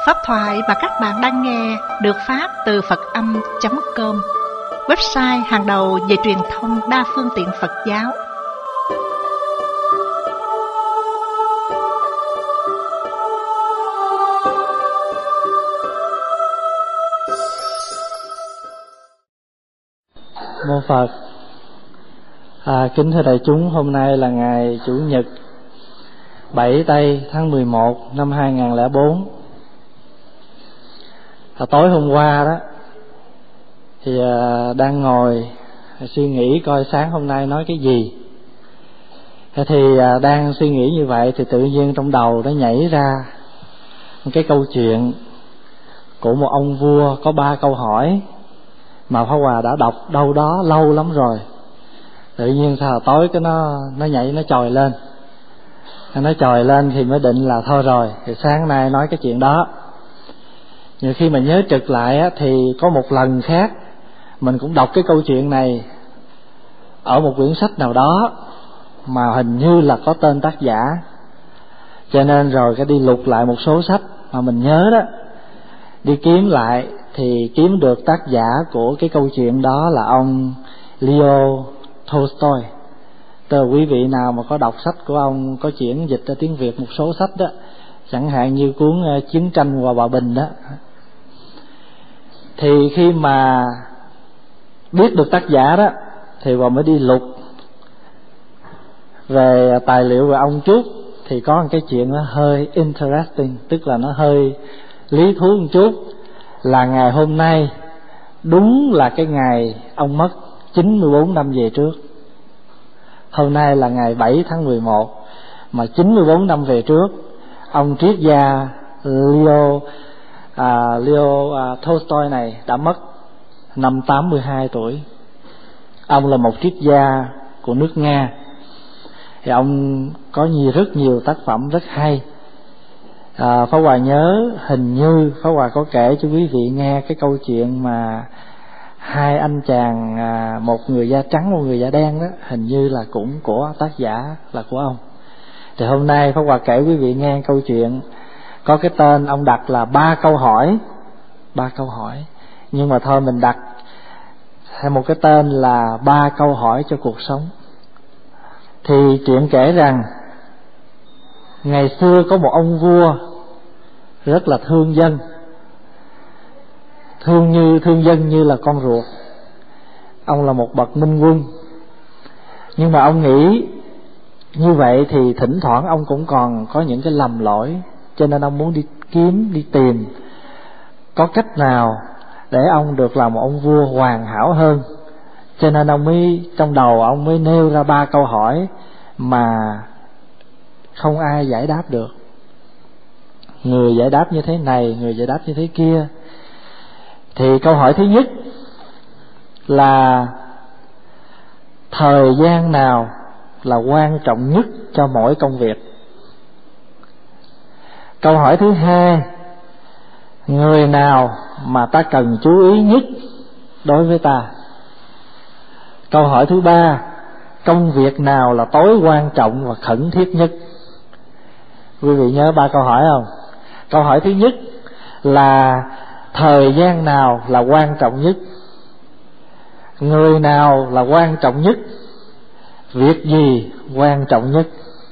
Pháp thoại mà các bạn đang nghe được phát từ Phật-âm.com, website hàng đầu về truyền thông đa phương tiện Phật giáo. Mô Phật. Kính thưa đại chúng, hôm nay là ngày Chủ nhật 7 Tây tháng 11 năm 2004. Tối hôm qua đó thì đang ngồi suy nghĩ coi sáng hôm nay nói cái gì. Thì đang suy nghĩ như vậy thì tự nhiên trong đầu nó nhảy ra một cái câu chuyện của một ông vua có 3 câu hỏi mà Pháp Hòa đã đọc đâu đó lâu lắm rồi. Tự nhiên sao tối cái nó nhảy, nó trồi lên. Nó trồi lên thì mới định là thôi rồi, thì sáng nay nói cái chuyện đó. Nhưng khi mà nhớ trực lại á, thì có một lần khác mình cũng đọc cái câu chuyện này ở một quyển sách nào đó mà hình như là có tên tác giả. Cho nên rồi cái đi lục lại một số sách mà mình nhớ đó, đi kiếm lại thì kiếm được tác giả của cái câu chuyện đó là ông Leo Tolstoy. Tức là quý vị nào mà có đọc sách của ông, có chuyển dịch ra tiếng Việt một số sách đó, chẳng hạn như cuốn Chiến tranh và hòa bình đó, thì khi mà biết được tác giả đó thì Hòa mới đi lục về tài liệu về ông chút. Thì có một cái chuyện nó hơi interesting, tức là nó hơi lý thú một chút, là ngày hôm nay đúng là cái ngày ông mất 94 năm về trước. Hôm nay là ngày 7 tháng 11 mà 94 năm về trước, ông triết gia Leo Tolstoy này đã mất năm 82 tuổi. Ông là một triết gia của nước Nga. Thì ông có rất nhiều tác phẩm rất hay. Pháp Hòa nhớ hình như Pháp Hòa có kể cho quý vị nghe cái câu chuyện mà hai anh chàng, một người da trắng một người da đen đó, hình như là cũng của tác giả là của ông. Thì hôm nay Pháp Hòa kể quý vị nghe câu chuyện có cái tên ông đặt là 3 câu hỏi. 3 câu hỏi. Nhưng mà thôi mình đặt hay một cái tên là 3 câu hỏi cho cuộc sống. Thì chuyện kể rằng ngày xưa có một ông vua rất là thương dân, thương dân như là con ruột. Ông là một bậc minh quân, nhưng mà ông nghĩ như vậy thì thỉnh thoảng ông cũng còn có những cái lầm lỗi. Cho nên ông muốn đi tìm có cách nào để ông được làm một ông vua hoàn hảo hơn. Cho nên ông mới trong đầu ông mới nêu ra 3 câu hỏi mà không ai giải đáp được. Người giải đáp như thế này, người giải đáp như thế kia. Thì câu hỏi thứ nhất là thời gian nào là quan trọng nhất cho mỗi công việc? Câu hỏi thứ hai, người nào mà ta cần chú ý nhất đối với ta? Câu hỏi thứ ba, công việc nào là tối quan trọng và khẩn thiết nhất? Quý vị nhớ 3 câu hỏi không? Câu hỏi thứ nhất là thời gian nào là quan trọng nhất? Người nào là quan trọng nhất? Việc gì quan trọng nhất?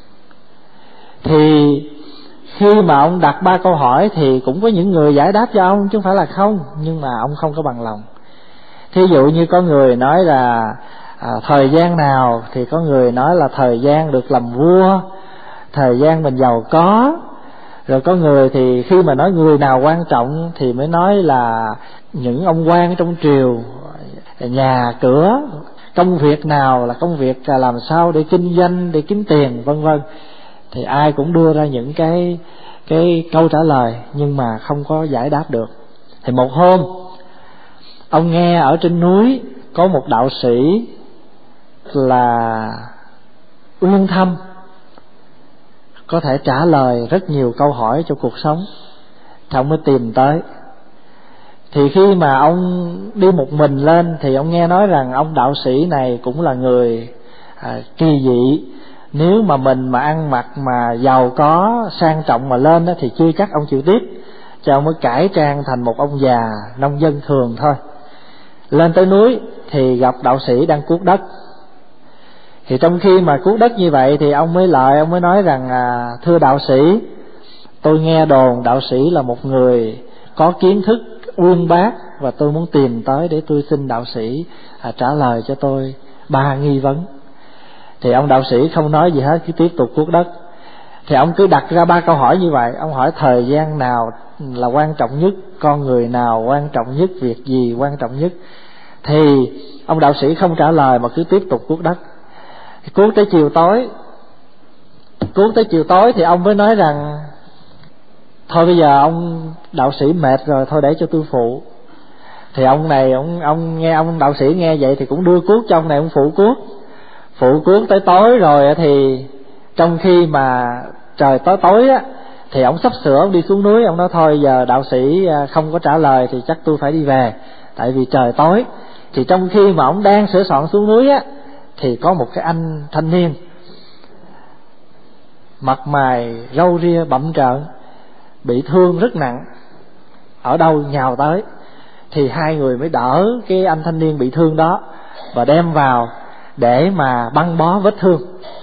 Thì khi mà ông đặt 3 câu hỏi thì cũng có những người giải đáp cho ông chứ không phải là không, nhưng mà ông không có bằng lòng. Thí dụ như có người nói là thời gian nào, thì có người nói là thời gian được làm vua, thời gian mình giàu có. Rồi có người thì khi mà nói người nào quan trọng thì mới nói là những ông quan trong triều, nhà cửa, công việc nào là công việc làm sao để kinh doanh, để kiếm tiền, vân vân. Thì ai cũng đưa ra những cái câu trả lời nhưng mà không có giải đáp được. Thì một hôm ông nghe ở trên núi có một đạo sĩ là uyên thâm, có thể trả lời rất nhiều câu hỏi cho cuộc sống, thì ông mới tìm tới. Thì khi mà ông đi một mình lên thì ông nghe nói rằng ông đạo sĩ này cũng là người kỳ dị. Nếu mà mình mà ăn mặc mà giàu có sang trọng mà lên đó thì chưa chắc ông chịu tiếp. cho ông mới cải trang thành một ông già nông dân thường thôi. Lên tới núi thì gặp đạo sĩ đang cuốc đất. Thì trong khi mà cuốc đất như vậy thì ông mới ông mới nói rằng thưa đạo sĩ, tôi nghe đồn đạo sĩ là một người có kiến thức uyên bác, và tôi muốn tìm tới để tôi xin đạo sĩ trả lời cho tôi 3 nghi vấn. Thì ông đạo sĩ không nói gì hết, cứ tiếp tục cuốc đất. Thì ông cứ đặt ra 3 câu hỏi như vậy. Ông hỏi thời gian nào là quan trọng nhất, con người nào quan trọng nhất, việc gì quan trọng nhất. Thì ông đạo sĩ không trả lời mà cứ tiếp tục cuốc đất. Cuốc tới chiều tối thì ông mới nói rằng thôi bây giờ ông đạo sĩ mệt rồi, thôi để cho tôi phụ. Thì ông này ông nghe ông đạo sĩ nghe vậy thì cũng đưa cuốc cho ông này, ông phụ cuốc tới tối rồi. Thì trong khi mà trời tối á, thì ông sắp sửa ông đi xuống núi. Ông nói thôi giờ đạo sĩ không có trả lời thì chắc tôi phải đi về, tại vì trời tối. Thì trong khi mà ông đang sửa soạn xuống núi á, thì có một cái anh thanh niên mặt mày râu ria bặm trợn, bị thương rất nặng, ở đâu nhào tới. Thì hai người mới đỡ cái anh thanh niên bị thương đó và đem vào để mà băng bó vết thương.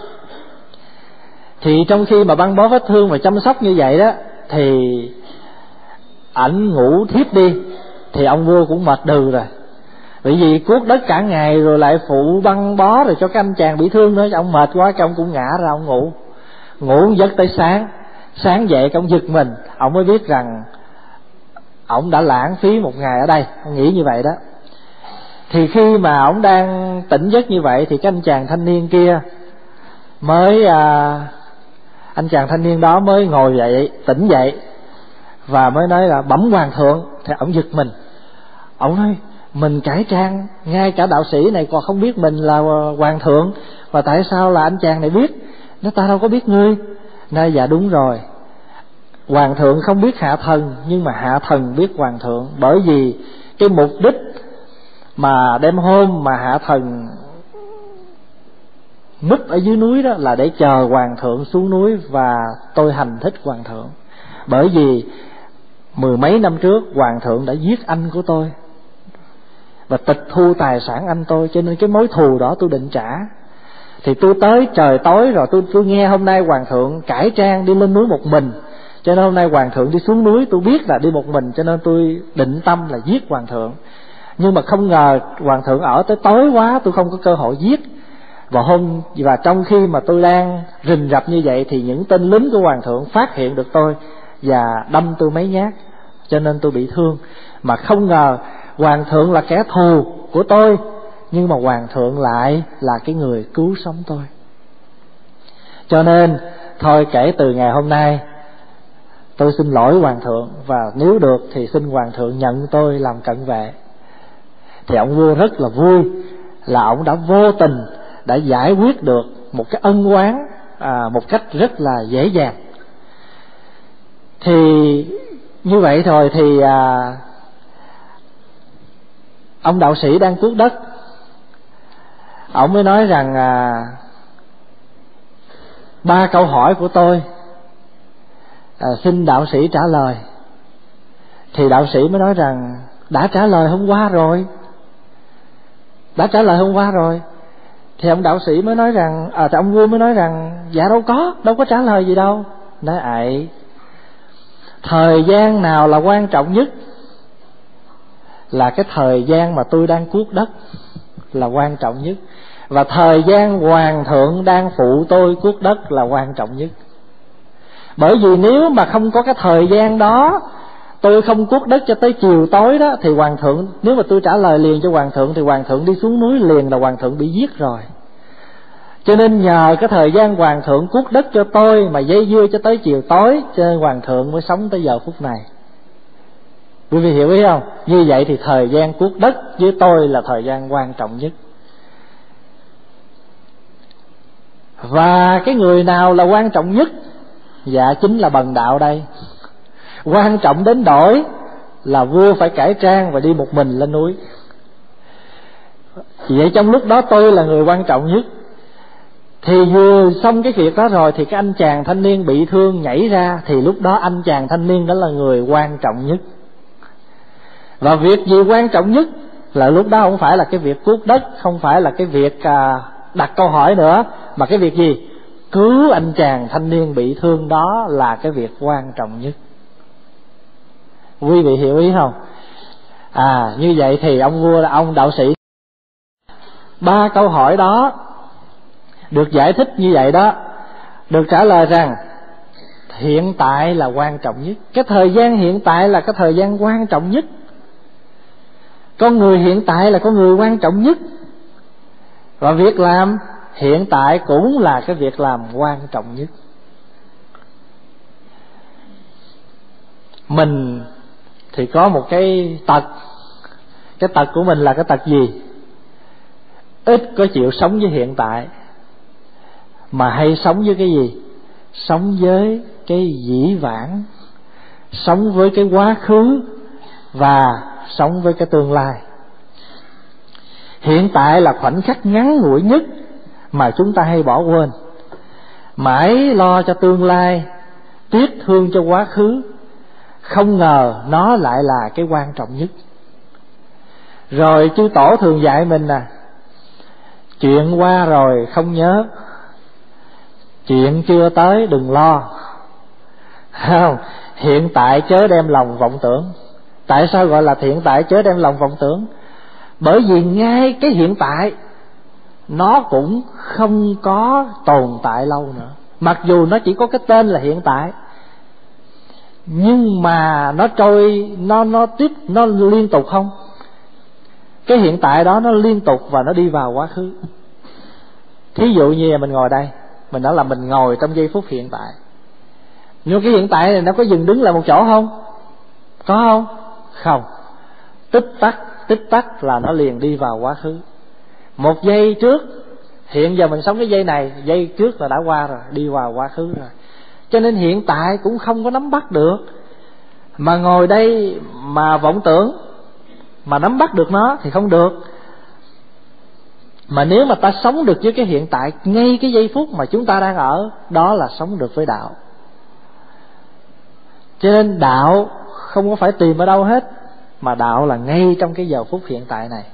Thì trong khi mà băng bó vết thương và chăm sóc như vậy đó, thì ảnh ngủ thiếp đi. Thì ông vua cũng mệt đừ rồi, bởi vì cuốc đất cả ngày rồi lại phụ băng bó rồi cho cái anh chàng bị thương nữa. Ông mệt quá, cái ông cũng ngã ra ông ngủ giấc tới sáng dậy cái ông giật mình. Ông mới biết rằng ông đã lãng phí một ngày ở đây. Ông nghĩ như vậy đó. Thì khi mà ông đang tỉnh giấc như vậy thì cái anh chàng thanh niên kia mới anh chàng thanh niên đó mới ngồi dậy, tỉnh dậy và mới nói là bẩm hoàng thượng. Thì ông giật mình, ông nói mình cải trang, ngay cả đạo sĩ này còn không biết mình là hoàng thượng, và tại sao là anh chàng này biết? Nó ta đâu có biết ngươi. Nói dạ đúng rồi, hoàng thượng không biết hạ thần, nhưng mà hạ thần biết hoàng thượng. Bởi vì cái mục đích mà đêm hôm mà hạ thần núp ở dưới núi đó là để chờ hoàng thượng xuống núi và tôi hành thích hoàng thượng. Bởi vì 10 mấy năm trước hoàng thượng đã giết anh của tôi và tịch thu tài sản anh tôi, cho nên cái mối thù đó tôi định trả. Thì tôi tới trời tối rồi, tôi nghe hôm nay hoàng thượng cải trang đi lên núi một mình, cho nên hôm nay hoàng thượng đi xuống núi, tôi biết là đi một mình, cho nên tôi định tâm là giết hoàng thượng. Nhưng mà không ngờ hoàng thượng ở tới tối quá, tôi không có cơ hội giết. Và trong khi mà tôi đang rình rập như vậy thì những tên lính của hoàng thượng phát hiện được tôi và đâm tôi mấy nhát, cho nên tôi bị thương. Mà không ngờ hoàng thượng là kẻ thù của tôi, nhưng mà hoàng thượng lại là cái người cứu sống tôi. Cho nên thôi kể từ ngày hôm nay tôi xin lỗi hoàng thượng, và nếu được thì xin hoàng thượng nhận tôi làm cận vệ. Thì ông vua rất là vui là ông đã vô tình đã giải quyết được một cái ân oán một cách rất là dễ dàng. Thì như vậy thôi thì ông đạo sĩ đang cuốc đất, ông mới nói rằng 3 câu hỏi của tôi xin đạo sĩ trả lời. Thì đạo sĩ mới nói rằng đã trả lời hôm qua rồi. Thì ông đạo sĩ mới nói rằng thì ông vua mới nói rằng dạ đâu có trả lời gì đâu. Nói ậy, thời gian nào là quan trọng nhất? Là cái thời gian mà tôi đang cuốc đất là quan trọng nhất, và thời gian hoàng thượng đang phụ tôi cuốc đất là quan trọng nhất. Bởi vì nếu mà không có cái thời gian đó, tôi không cuốc đất cho tới chiều tối đó, thì hoàng thượng, nếu mà tôi trả lời liền cho hoàng thượng thì hoàng thượng đi xuống núi liền là hoàng thượng bị giết rồi. Cho nên nhờ cái thời gian hoàng thượng cuốc đất cho tôi mà dây dưa cho tới chiều tối, cho nên hoàng thượng mới sống tới giờ phút này. Quý vị hiểu ý không? Như vậy thì thời gian cuốc đất với tôi là thời gian quan trọng nhất. Và cái người nào là quan trọng nhất? Dạ chính là bần đạo đây. Quan trọng đến đổi là vua phải cải trang và đi một mình lên núi. Vậy trong lúc đó tôi là người quan trọng nhất. Thì vừa xong cái việc đó rồi thì cái anh chàng thanh niên bị thương nhảy ra, thì lúc đó anh chàng thanh niên đó là người quan trọng nhất. Và việc gì quan trọng nhất là lúc đó không phải là cái việc cuốc đất, không phải là cái việc đặt câu hỏi nữa, mà cái việc gì? Cứu anh chàng thanh niên bị thương đó là cái việc quan trọng nhất. Quý vị hiểu ý không? Như vậy thì ông vua, ông đạo sĩ, 3 câu hỏi đó được giải thích như vậy đó, được trả lời rằng hiện tại là quan trọng nhất. Cái thời gian hiện tại là cái thời gian quan trọng nhất. Con người hiện tại là con người quan trọng nhất. Và việc làm hiện tại cũng là cái việc làm quan trọng nhất. Mình thì có một cái tật. Cái tật của mình là cái tật gì? Ít có chịu sống với hiện tại, mà hay sống với cái gì? Sống với cái dĩ vãng, sống với cái quá khứ và sống với cái tương lai. Hiện tại là khoảnh khắc ngắn ngủi nhất mà chúng ta hay bỏ quên. Mãi lo cho tương lai, tiếc thương cho quá khứ, không ngờ nó lại là cái quan trọng nhất. Rồi chư tổ thường dạy mình chuyện qua rồi không nhớ, chuyện chưa tới đừng lo. Không, hiện tại chớ đem lòng vọng tưởng. Tại sao gọi là hiện tại chớ đem lòng vọng tưởng? Bởi vì ngay cái hiện tại nó cũng không có tồn tại lâu nữa. Mặc dù nó chỉ có cái tên là hiện tại, nhưng mà nó trôi, nó liên tục không? Cái hiện tại đó nó liên tục và nó đi vào quá khứ. Thí dụ như là mình ngồi đây, mình nói là mình ngồi trong giây phút hiện tại. Nhưng cái hiện tại này nó có dừng đứng lại một chỗ không? Có không? Không. Tích tắc là nó liền đi vào quá khứ. Một giây trước, hiện giờ mình sống cái giây này, giây trước là đã qua rồi, đi vào quá khứ rồi. Cho nên hiện tại cũng không có nắm bắt được. Mà ngồi đây mà vọng tưởng, mà nắm bắt được nó thì không được. Mà nếu mà ta sống được với cái hiện tại, ngay cái giây phút mà chúng ta đang ở, đó là sống được với đạo. Cho nên đạo không có phải tìm ở đâu hết, mà đạo là ngay trong cái giờ phút hiện tại này.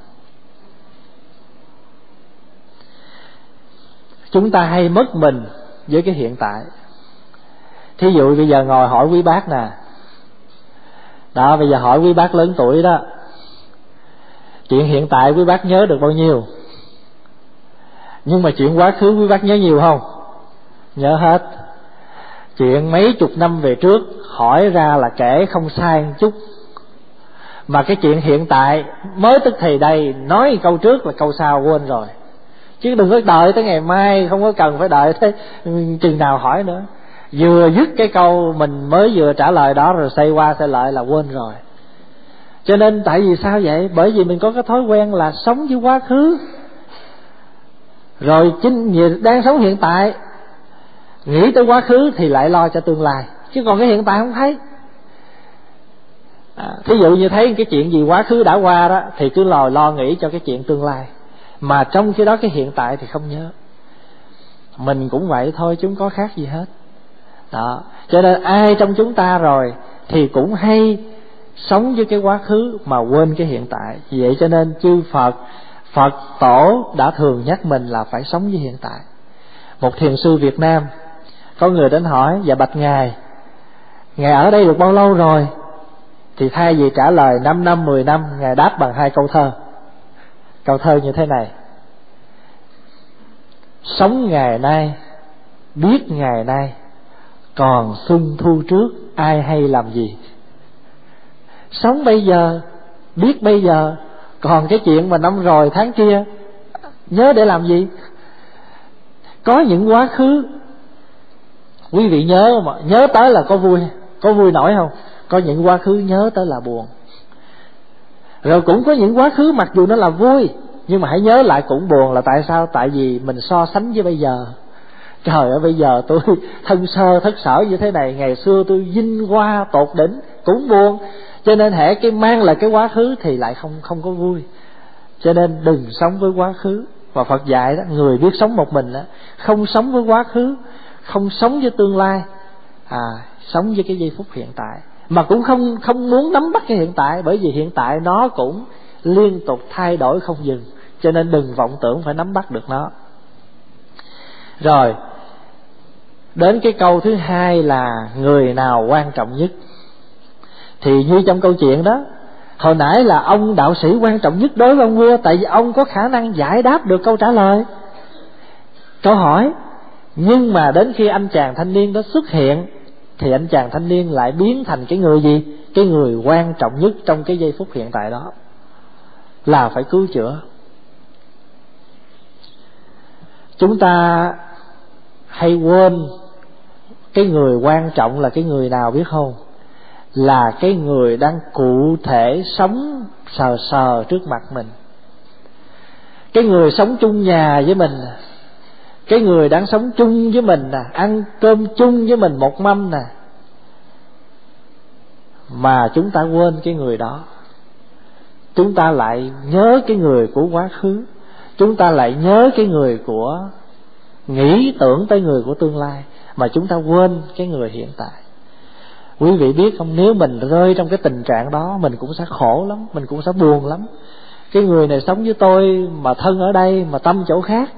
Chúng ta hay mất mình với cái hiện tại. Thí dụ bây giờ ngồi hỏi quý bác nè, đó, bây giờ hỏi quý bác lớn tuổi đó, chuyện hiện tại quý bác nhớ được bao nhiêu? Nhưng mà chuyện quá khứ quý bác nhớ nhiều không? Nhớ hết. Chuyện mấy chục năm về trước hỏi ra là kể không sai một chút. Mà cái chuyện hiện tại mới tức thì đây, nói câu trước là câu sau quên rồi. Chứ đừng có đợi tới ngày mai, không có cần phải đợi tới chừng nào hỏi nữa. Vừa dứt cái câu mình mới vừa trả lời đó rồi xoay qua xoay lại là quên rồi. Cho nên tại vì sao vậy? Bởi vì mình có cái thói quen là sống với quá khứ, rồi chính đang sống hiện tại, nghĩ tới quá khứ thì lại lo cho tương lai, chứ còn cái hiện tại không thấy. Thí dụ như thấy cái chuyện gì quá khứ đã qua đó thì cứ lo nghĩ cho cái chuyện tương lai, mà trong khi đó cái hiện tại thì không nhớ. Mình cũng vậy thôi, chứ không có khác gì hết đó. Cho nên ai trong chúng ta rồi thì cũng hay sống với cái quá khứ mà quên cái hiện tại. Vì vậy cho nên chư Phật tổ đã thường nhắc mình là phải sống với hiện tại. Một thiền sư Việt Nam, có người đến hỏi: dạ bạch Ngài ở đây được bao lâu rồi? Thì thay vì trả lời 5 năm 10 năm, Ngài đáp bằng 2 câu thơ. Câu thơ như thế này: sống ngày nay, biết ngày nay, còn xuân thu trước ai hay làm gì. Sống bây giờ, biết bây giờ, còn cái chuyện mà năm rồi tháng kia nhớ để làm gì? Có những quá khứ quý vị nhớ mà nhớ tới là có vui nổi không? Có những quá khứ nhớ tới là buồn. Rồi cũng có những quá khứ mặc dù nó là vui, nhưng mà hãy nhớ lại cũng buồn. Là tại sao? Tại vì mình so sánh với bây giờ. Trời ơi, bây giờ tôi thân sơ thất sở như thế này, ngày xưa tôi vinh hoa tột đỉnh, cũng buồn. Cho nên hễ cái mang lại cái quá khứ thì lại không có vui. Cho nên đừng sống với quá khứ, Và Phật dạy đó, người biết sống một mình đó, không sống với quá khứ, không sống với tương lai, sống với cái giây phút hiện tại. Mà cũng không muốn nắm bắt cái hiện tại, bởi vì hiện tại nó cũng liên tục thay đổi không dừng, cho nên đừng vọng tưởng phải nắm bắt được nó. Rồi đến cái câu thứ hai là người nào quan trọng nhất. Thì như trong câu chuyện đó, hồi nãy là ông đạo sĩ quan trọng nhất đối với ông vua, tại vì ông có khả năng giải đáp được câu trả lời, câu hỏi. Nhưng mà đến khi anh chàng thanh niên đó xuất hiện, thì anh chàng thanh niên lại biến thành cái người gì? Cái người quan trọng nhất trong cái giây phút hiện tại đó, là phải cứu chữa. Chúng ta hay quên cái người quan trọng là cái người nào biết không? Là cái người đang cụ thể sống sờ sờ trước mặt mình, cái người sống chung nhà với mình, cái người đang sống chung với mình nè, ăn cơm chung với mình một mâm nè. Mà chúng ta quên cái người đó, chúng ta lại nhớ cái người của quá khứ, chúng ta lại nhớ cái người của, nghĩ tưởng tới người của tương lai, mà chúng ta quên cái người hiện tại. Quý vị biết không, nếu mình rơi trong cái tình trạng đó, mình cũng sẽ khổ lắm, mình cũng sẽ buồn lắm. Cái người này sống với tôi mà thân ở đây mà tâm chỗ khác.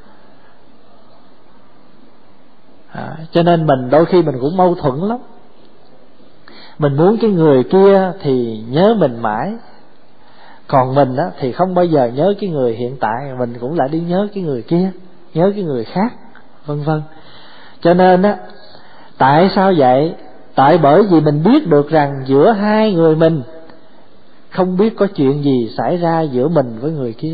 Cho nên mình đôi khi mình cũng mâu thuẫn lắm. Mình muốn cái người kia thì nhớ mình mãi, còn mình á, thì không bao giờ nhớ cái người hiện tại, mình cũng lại đi nhớ cái người kia, nhớ cái người khác, vân vân. Cho nên á, tại sao vậy? Tại bởi vì mình biết được rằng giữa hai người mình không biết có chuyện gì xảy ra giữa mình với người kia.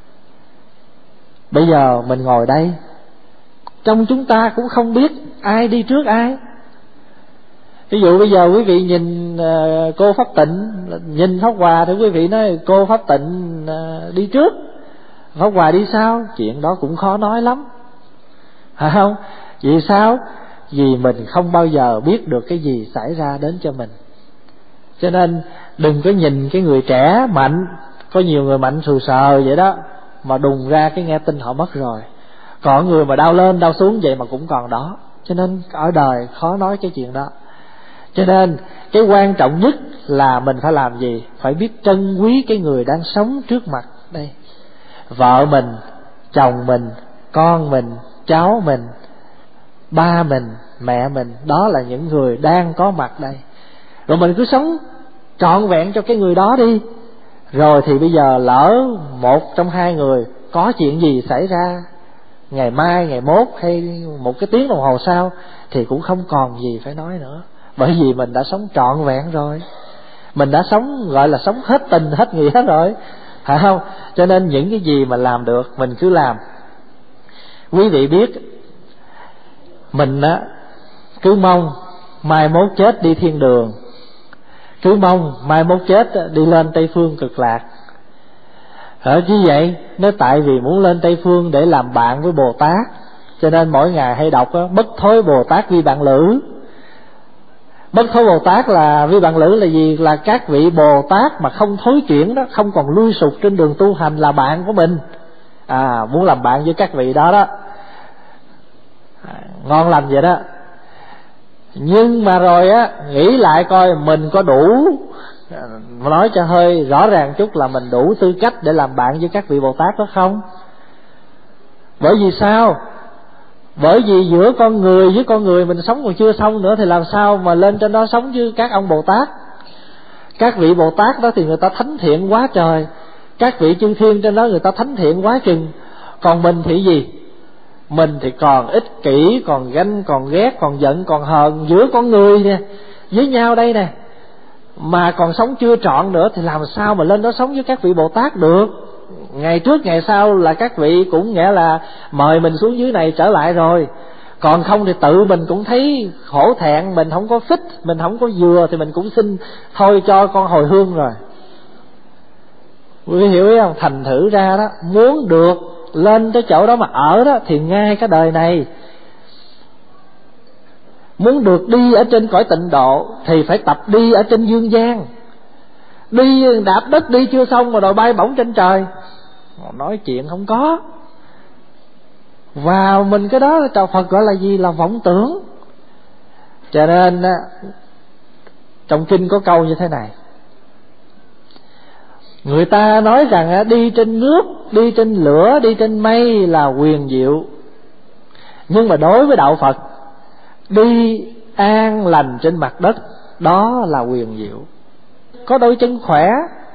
Bây giờ mình ngồi đây, trong chúng ta cũng không biết ai đi trước ai. Ví dụ bây giờ quý vị nhìn cô Pháp Tịnh, nhìn Pháp Hòa thì quý vị nói cô Pháp Tịnh đi trước, Pháp Hòa đi sau. Chuyện đó cũng khó nói lắm, phải không? Vì sao? Vì mình không bao giờ biết được cái gì xảy ra đến cho mình. Cho nên đừng có nhìn cái người trẻ mạnh, có nhiều người mạnh sù sờ vậy đó, mà đùng ra cái nghe tin họ mất rồi. Còn người mà đau lên đau xuống vậy mà cũng còn đó. Cho nên ở đời khó nói cái chuyện đó. Cho nên cái quan trọng nhất là mình phải làm gì? Phải biết trân quý cái người đang sống trước mặt đây. Vợ mình, chồng mình, con mình, cháu mình, ba mình, mẹ mình, đó là những người đang có mặt đây. Rồi mình cứ sống trọn vẹn cho cái người đó đi. Rồi thì bây giờ lỡ một trong hai người có chuyện gì xảy ra, ngày mai, ngày mốt hay một cái tiếng đồng hồ sau, thì cũng không còn gì phải nói nữa. Bởi vì mình đã sống trọn vẹn rồi, mình đã sống gọi là sống hết tình hết nghĩa rồi, phải không? Cho nên những cái gì mà làm được mình cứ làm. Quý vị biết, mình á cứ mong mai mốt chết đi thiên đường, cứ mong mai mốt chết đi lên Tây Phương Cực Lạc. Như vậy, nếu tại vì muốn lên Tây Phương để làm bạn với Bồ Tát, cho nên mỗi ngày hay đọc bất thối Bồ Tát vi bạn lữ. Bất thối Bồ Tát là vi bạn lữ là gì? Là các vị Bồ Tát mà không thối chuyển đó, không còn lui sụt trên đường tu hành là bạn của mình. Muốn làm bạn với các vị đó đó, ngon lành vậy đó. Nhưng mà rồi á, nghĩ lại coi mình có đủ, nói cho hơi rõ ràng chút, là mình đủ tư cách để làm bạn với các vị Bồ Tát đó không? Bởi vì sao? Bởi vì giữa con người với con người mình sống còn chưa xong nữa, thì làm sao mà lên trên đó sống với các ông Bồ Tát? Các vị Bồ Tát đó thì người ta thánh thiện quá trời, các vị chư thiên trên đó người ta thánh thiện quá chừng. Còn mình thì gì? Mình thì còn ích kỷ, còn ganh, còn ghét, còn giận, còn hờn giữa con người nè, với nhau đây nè, mà còn sống chưa trọn nữa, thì làm sao mà lên đó sống với các vị Bồ Tát được? Ngày trước ngày sau là các vị cũng nghĩa là mời mình xuống dưới này trở lại rồi. Còn không thì tự mình cũng thấy khổ thẹn, mình không có phích, mình không có dừa, thì mình cũng xin thôi cho con hồi hương rồi. Quý vị hiểu ý không? Thành thử ra đó, muốn được lên tới chỗ đó mà ở đó, thì ngay cái đời này muốn được đi ở trên cõi tịnh độ thì phải tập đi ở trên dương gian. Đi đạp đất đi chưa xong mà đòi bay bổng trên trời, nói chuyện không có, vào mình cái đó Đạo Phật gọi là gì? Là vọng tưởng. Cho nên trong kinh có câu như thế này: người ta nói rằng đi trên nước, đi trên lửa, đi trên mây là huyền diệu, nhưng mà đối với đạo Phật, đi an lành trên mặt đất đó là huyền diệu. Có đôi chân khỏe,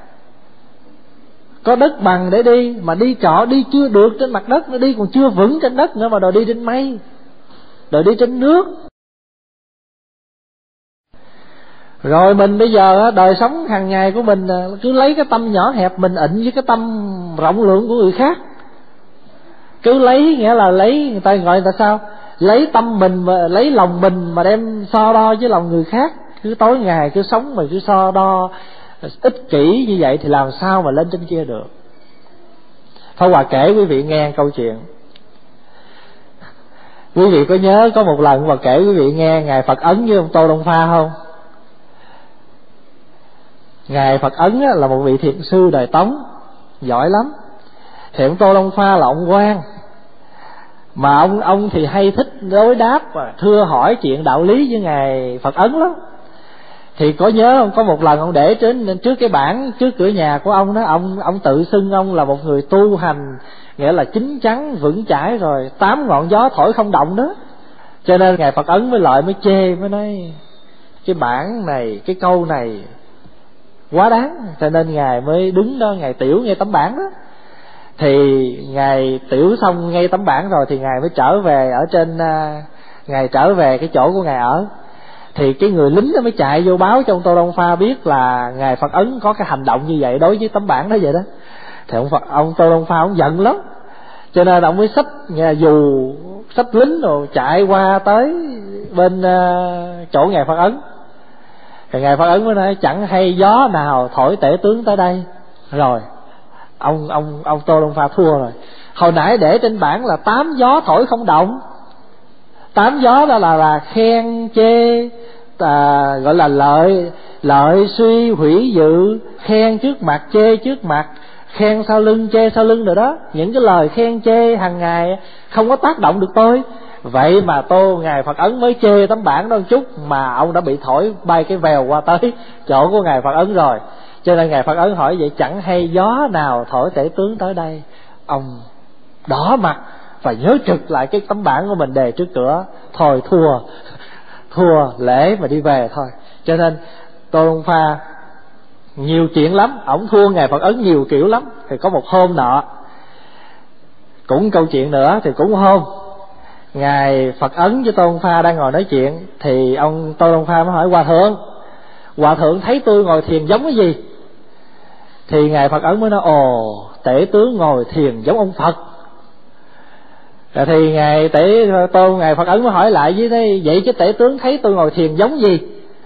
có đất bằng để đi, mà đi trọ đi chưa được trên mặt đất, nó đi còn chưa vững trên đất nữa, mà đòi đi trên mây, đòi đi trên nước. Rồi mình bây giờ đời sống hàng ngày của mình cứ lấy cái tâm nhỏ hẹp mình ịnh với cái tâm rộng lượng của người khác. Cứ lấy, nghĩa là lấy, người ta gọi là sao? Lấy tâm mình, mà lấy lòng mình mà đem so đo với lòng người khác. Cứ tối ngày cứ sống mà cứ so đo ích kỷ như vậy thì làm sao mà lên trên kia được. Pháp Hòa kể quý vị nghe câu chuyện. Quý vị có nhớ có một lần Hòa kể quý vị nghe Ngài Phật Ấn với ông Tô Đông Pha không? Ngài Phật Ấn là một vị thiền sư đời Tống, giỏi lắm. Thì ông Tô Đông Pha là ông quan, mà ông thì hay thích đối đáp và thưa hỏi chuyện đạo lý với Ngài Phật Ấn lắm. Thì có nhớ không, có một lần ông để trước cái bảng trước cửa nhà của ông đó, ông tự xưng ông là một người tu hành, nghĩa là chín chắn vững chãi rồi, 8 ngọn gió thổi không động đó. Cho nên Ngài Phật Ấn mới chê, mới nói cái bảng này, cái câu này quá đáng. Cho nên Ngài mới đứng đó, Ngài tiểu ngay tấm bảng đó. Thì Ngài tiểu xong ngay tấm bảng rồi thì Ngài mới trở về ở trên, Ngài trở về cái chỗ của Ngài ở. Thì cái người lính đó mới chạy vô báo cho ông Tô Đông Pha biết là Ngài Phật Ấn có cái hành động như vậy đối với tấm bảng đó vậy đó. Thì ông Tô Đông Pha ông giận lắm, cho nên ông mới xách dù xách lính rồi chạy qua tới bên chỗ Ngài Phật Ấn. Thì Ngài Phật Ấn mới nói chẳng hay gió nào thổi tể tướng tới đây. Rồi ông Tô Đông Pha thua rồi. Hồi nãy để trên bảng là 8 gió thổi không động. 8 gió đó là khen chê, gọi là lợi suy hủy dự, khen trước mặt chê trước mặt, khen sau lưng chê sau lưng rồi đó. Những cái lời khen chê hàng ngày không có tác động được tôi. Vậy mà Ngài Phật Ấn mới chê tấm bảng đó một chút mà ông đã bị thổi bay cái vèo qua tới chỗ của Ngài Phật Ấn rồi. Cho nên Ngài Phật Ấn hỏi vậy chẳng hay gió nào thổi tể tướng tới đây. Ông đỏ mặt và nhớ trực lại cái tấm bảng của mình đề trước cửa. Thôi thua lễ mà đi về thôi. Cho nên Tô Đông Pha nhiều chuyện lắm, ổng thua Ngài Phật Ấn nhiều kiểu lắm. Thì có một hôm nọ, cũng câu chuyện nữa, thì cũng hôm Ngài Phật Ấn với Tô Đông Pha đang ngồi nói chuyện. Thì ông Tô Đông Pha mới hỏi Hòa thượng thấy tôi ngồi thiền giống cái gì? Thì Ngài Phật Ấn mới nói tể tướng ngồi thiền giống ông Phật. Rồi thì Ngài Phật Ấn mới hỏi lại với thế vậy chứ tể tướng thấy tôi ngồi thiền giống gì?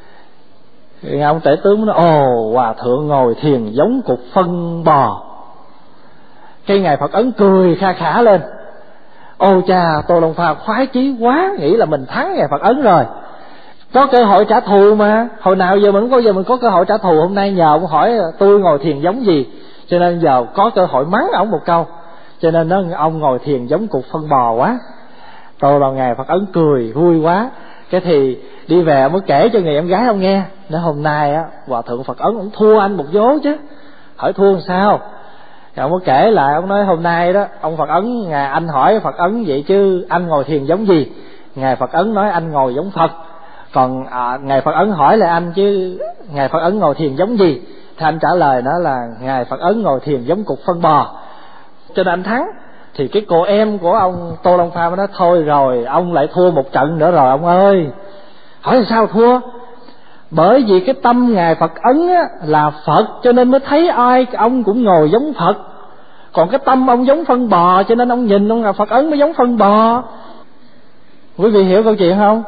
Thì ông tể tướng mới nói Hòa thượng ngồi thiền giống cục phân bò. Cái Ngài Phật Ấn cười kha khả lên. Cha, Tô Đông Pha khoái chí quá, nghĩ là mình thắng Ngài Phật Ấn rồi, có cơ hội trả thù mà. Hồi nào giờ mình có cơ hội trả thù, hôm nay nhờ ông hỏi tôi ngồi thiền giống gì, cho nên giờ có cơ hội mắng ổng một câu. Cho nên ông ngồi thiền giống cục phân bò quá. Ngài Phật Ấn cười vui quá. Cái thì đi về mới kể cho người em gái ông nghe, nói hôm nay Hòa thượng Phật Ấn ông thua anh một vố chứ. Hỏi thua làm sao? Rồi ông mới kể lại, ông nói hôm nay đó ông Phật Ấn, anh hỏi Phật Ấn vậy chứ anh ngồi thiền giống gì? Ngài Phật Ấn nói anh ngồi giống Phật. Còn Ngài Phật Ấn hỏi lại anh chứ Ngài Phật Ấn ngồi thiền giống gì? Thì anh trả lời nó là Ngài Phật Ấn ngồi thiền giống cục phân bò. Cho nên anh thắng. Thì cái cô em của ông Tô Đông Pha mới nói thôi rồi ông lại thua một trận nữa rồi ông ơi. Hỏi sao thua? Bởi vì cái tâm Ngài Phật Ấn là Phật, cho nên mới thấy ai ông cũng ngồi giống Phật. Còn cái tâm ông giống phân bò, cho nên ông nhìn ông Ngài Phật Ấn mới giống phân bò. Quý vị hiểu câu chuyện không?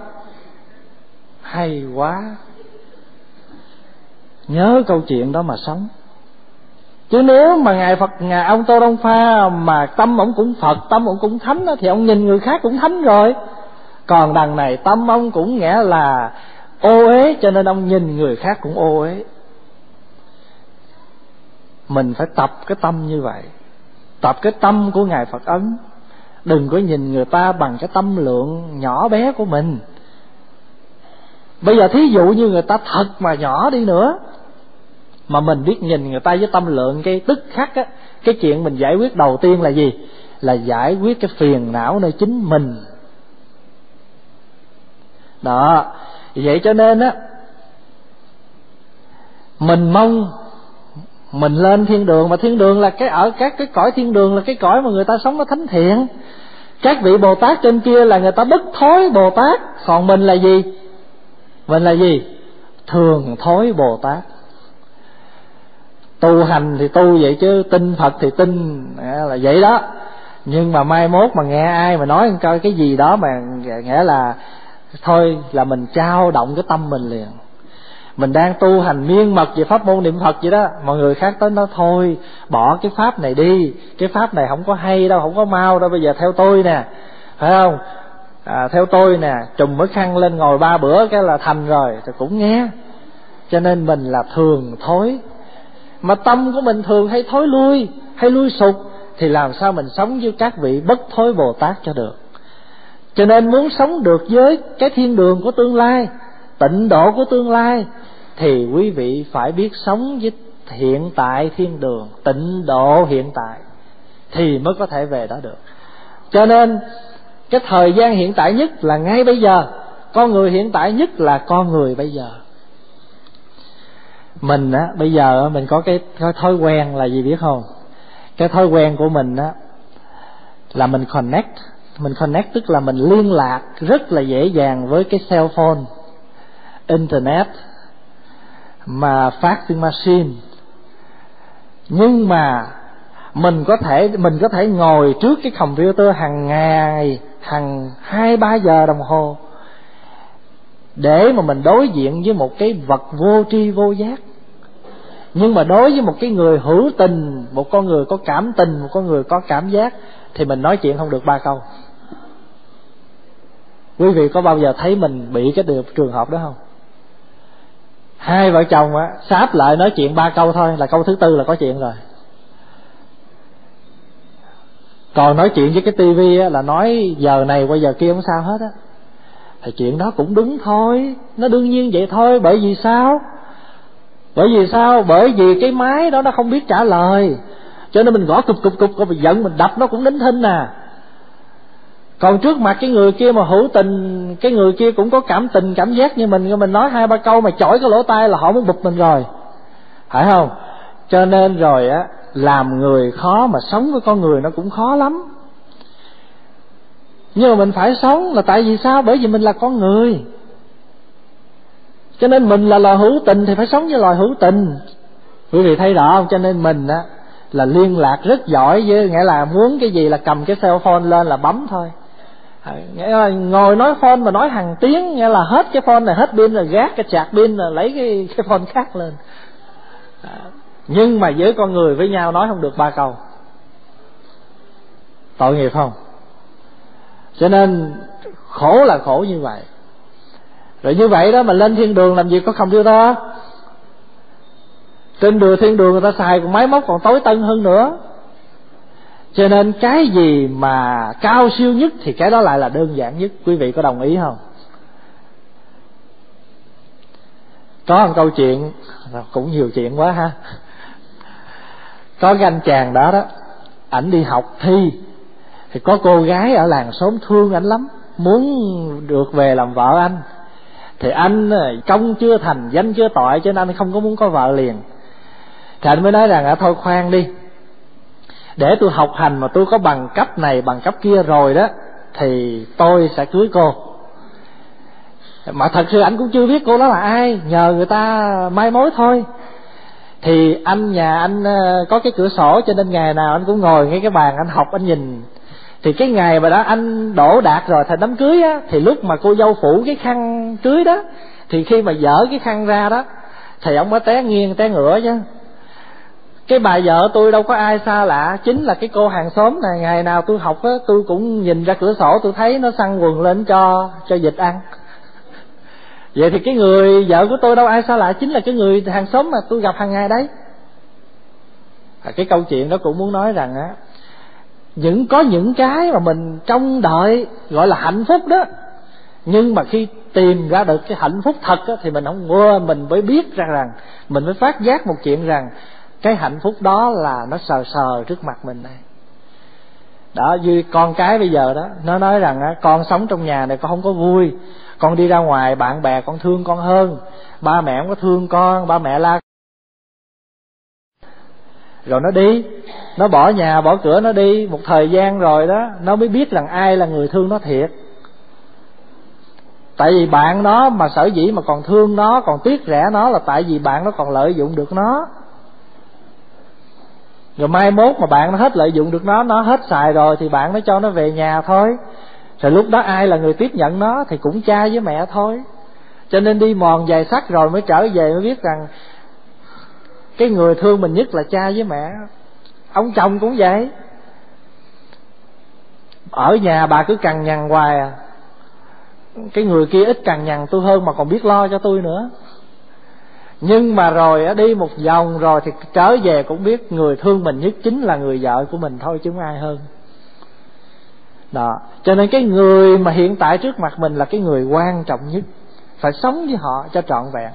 Hay quá. Nhớ câu chuyện đó mà sống. Chứ nếu mà Ngài ông Tô Đông Pha mà tâm ông cũng Phật, tâm ông cũng thánh thì ông nhìn người khác cũng thánh rồi. Còn đằng này tâm ông cũng nghĩa là ô uế, cho nên ông nhìn người khác cũng ô uế. Mình phải tập cái tâm như vậy, tập cái tâm của Ngài Phật Ấn. Đừng có nhìn người ta bằng cái tâm lượng nhỏ bé của mình. Bây giờ thí dụ như người ta thật mà nhỏ đi nữa, mà mình biết nhìn người ta với tâm lượng, cái tức khắc á, cái chuyện mình giải quyết đầu tiên là gì? Là giải quyết cái phiền não nơi chính mình. Đó, vậy cho nên á, mình mong mình lên thiên đường. Mà thiên đường là ở các cái cõi thiên đường là cái cõi mà người ta sống nó thánh thiện. Các vị Bồ Tát trên kia là người ta bất thối Bồ Tát. Còn mình là gì? Mình là gì? Thường thối Bồ Tát. Tu hành thì tu vậy chứ tin Phật thì tin là vậy đó. Nhưng mà mai mốt mà nghe ai mà nói coi cái gì đó mà nghĩa là thôi là mình trao động cái tâm mình liền. Mình đang tu hành miên mật về pháp môn niệm Phật vậy đó, mọi người khác tới nói thôi bỏ cái pháp này đi, cái pháp này không có hay đâu, không có mau đâu, bây giờ theo tôi nè, phải không? Theo tôi nè, trùm cái khăn lên ngồi 3 bữa cái là thành rồi, thì cũng nghe. Cho nên mình là thường thối. Mà tâm của mình thường hay thối lui, hay lui sụt, thì làm sao mình sống với các vị bất thối Bồ Tát cho được. Cho nên muốn sống được với cái thiên đường của tương lai, tịnh độ của tương lai, thì quý vị phải biết sống với hiện tại thiên đường, tịnh độ hiện tại, thì mới có thể về đó được. Cho nên cái thời gian hiện tại nhất là ngay bây giờ. Con người hiện tại nhất là con người bây giờ. Mình á, bây giờ mình có cái thói quen là gì biết không? Cái thói quen của mình á là mình connect. Mình connect tức là mình liên lạc rất là dễ dàng với cái cell phone, internet, mà faxing machine. Nhưng mà mình có thể ngồi trước cái computer hàng ngày, hàng 2-3 giờ đồng hồ, để mà mình đối diện với một cái vật vô tri vô giác. Nhưng mà đối với một cái người hữu tình, một con người có cảm tình, một con người có cảm giác, thì mình nói chuyện không được 3 câu. Quý vị có bao giờ thấy mình bị cái trường hợp đó không? Hai vợ chồng á sáp lại nói chuyện 3 câu thôi, là câu thứ 4 là có chuyện rồi. Còn nói chuyện với cái tivi á là nói giờ này qua giờ kia không sao hết á. Thì chuyện đó cũng đúng thôi, nó đương nhiên vậy thôi. Bởi vì sao? Bởi vì cái máy đó nó không biết trả lời, cho nên mình gõ cục mình giận mình đập nó cũng đính thinh nè. Còn trước mặt cái người kia mà hữu tình, cái người kia cũng có cảm tình cảm giác như mình nói 2-3 câu mà chổi cái lỗ tai là họ muốn bụp mình rồi, phải không? Cho nên rồi á, làm người khó mà sống với con người nó cũng khó lắm. Nhưng mà mình phải sống là tại vì sao? Bởi vì mình là con người. Cho nên mình là loài hữu tình thì phải sống với loài hữu tình. Quý vị thấy rõ không? Cho nên mình á là liên lạc rất giỏi với, nghĩa là muốn cái gì là cầm cái cell phone lên là bấm thôi. Nghĩa là ngồi nói phone mà nói hàng tiếng, nghĩa là hết cái phone này hết pin rồi gác cái chạc pin rồi lấy cái phone khác lên. Nhưng mà với con người với nhau nói không được 3 câu. Tội nghiệp không? Cho nên khổ là khổ như vậy. Rồi như vậy đó mà lên thiên đường làm gì có computer. Trên đường thiên đường người ta xài còn máy móc còn tối tân hơn nữa. Cho nên cái gì mà cao siêu nhất thì cái đó lại là đơn giản nhất. Quý vị có đồng ý không? Có một câu chuyện, cũng nhiều chuyện quá ha. Có cái anh chàng đó đó, ảnh đi học thi, thì có cô gái ở làng xóm thương ảnh lắm, muốn được về làm vợ anh. Thì anh công chưa thành danh chưa toại, cho nên anh không có muốn có vợ liền. Thì anh mới nói rằng thôi khoan đi, để tôi học hành mà tôi có bằng cấp này bằng cấp kia rồi đó thì tôi sẽ cưới cô. Mà thật sự anh cũng chưa biết cô đó là ai, nhờ người ta mai mối thôi. Thì nhà anh có cái cửa sổ, cho nên ngày nào anh cũng ngồi ngay cái bàn anh học, anh nhìn. Thì cái ngày mà đó anh đỗ đạt rồi thành đám cưới á, thì lúc mà cô dâu phủ cái khăn cưới đó, thì khi mà dở cái khăn ra đó thì ông mới té nghiêng té ngửa chứ. Cái bà vợ tôi đâu có ai xa lạ, chính là cái cô hàng xóm này. Ngày nào tôi học á, tôi cũng nhìn ra cửa sổ, tôi thấy nó xăng quần lên cho vịt ăn. Vậy thì cái người vợ của tôi đâu ai xa lạ, chính là cái người hàng xóm mà tôi gặp hàng ngày đấy. Cái câu chuyện đó cũng muốn nói rằng á, Có những cái mà mình trông đợi gọi là hạnh phúc đó, nhưng mà khi tìm ra được cái hạnh phúc thật á, thì mình không quên, mình mới biết rằng mình mới phát giác một chuyện rằng cái hạnh phúc đó là nó sờ sờ trước mặt mình này. Đó, như con cái bây giờ đó, nó nói rằng á, con sống trong nhà này con không có vui, con đi ra ngoài bạn bè con thương con hơn, ba mẹ không có thương con, ba mẹ la. Rồi nó đi, nó bỏ nhà bỏ cửa nó đi, một thời gian rồi đó nó mới biết rằng ai là người thương nó thiệt. Tại vì bạn nó mà sở dĩ mà còn thương nó, còn tiếc rẻ nó là tại vì bạn nó còn lợi dụng được nó. Rồi mai mốt mà bạn nó hết lợi dụng được nó hết xài rồi thì bạn nó cho nó về nhà thôi. Rồi lúc đó ai là người tiếp nhận nó thì cũng cha với mẹ thôi. Cho nên đi mòn giày sắt rồi mới trở về mới biết rằng cái người thương mình nhất là cha với mẹ. Ông chồng cũng vậy. Ở nhà bà cứ cằn nhằn hoài à, cái người kia ít cằn nhằn tôi hơn mà còn biết lo cho tôi nữa. Nhưng mà rồi đi một vòng rồi thì trở về cũng biết người thương mình nhất chính là người vợ của mình thôi chứ không ai hơn. Đó, cho nên cái người mà hiện tại trước mặt mình là cái người quan trọng nhất, phải sống với họ cho trọn vẹn.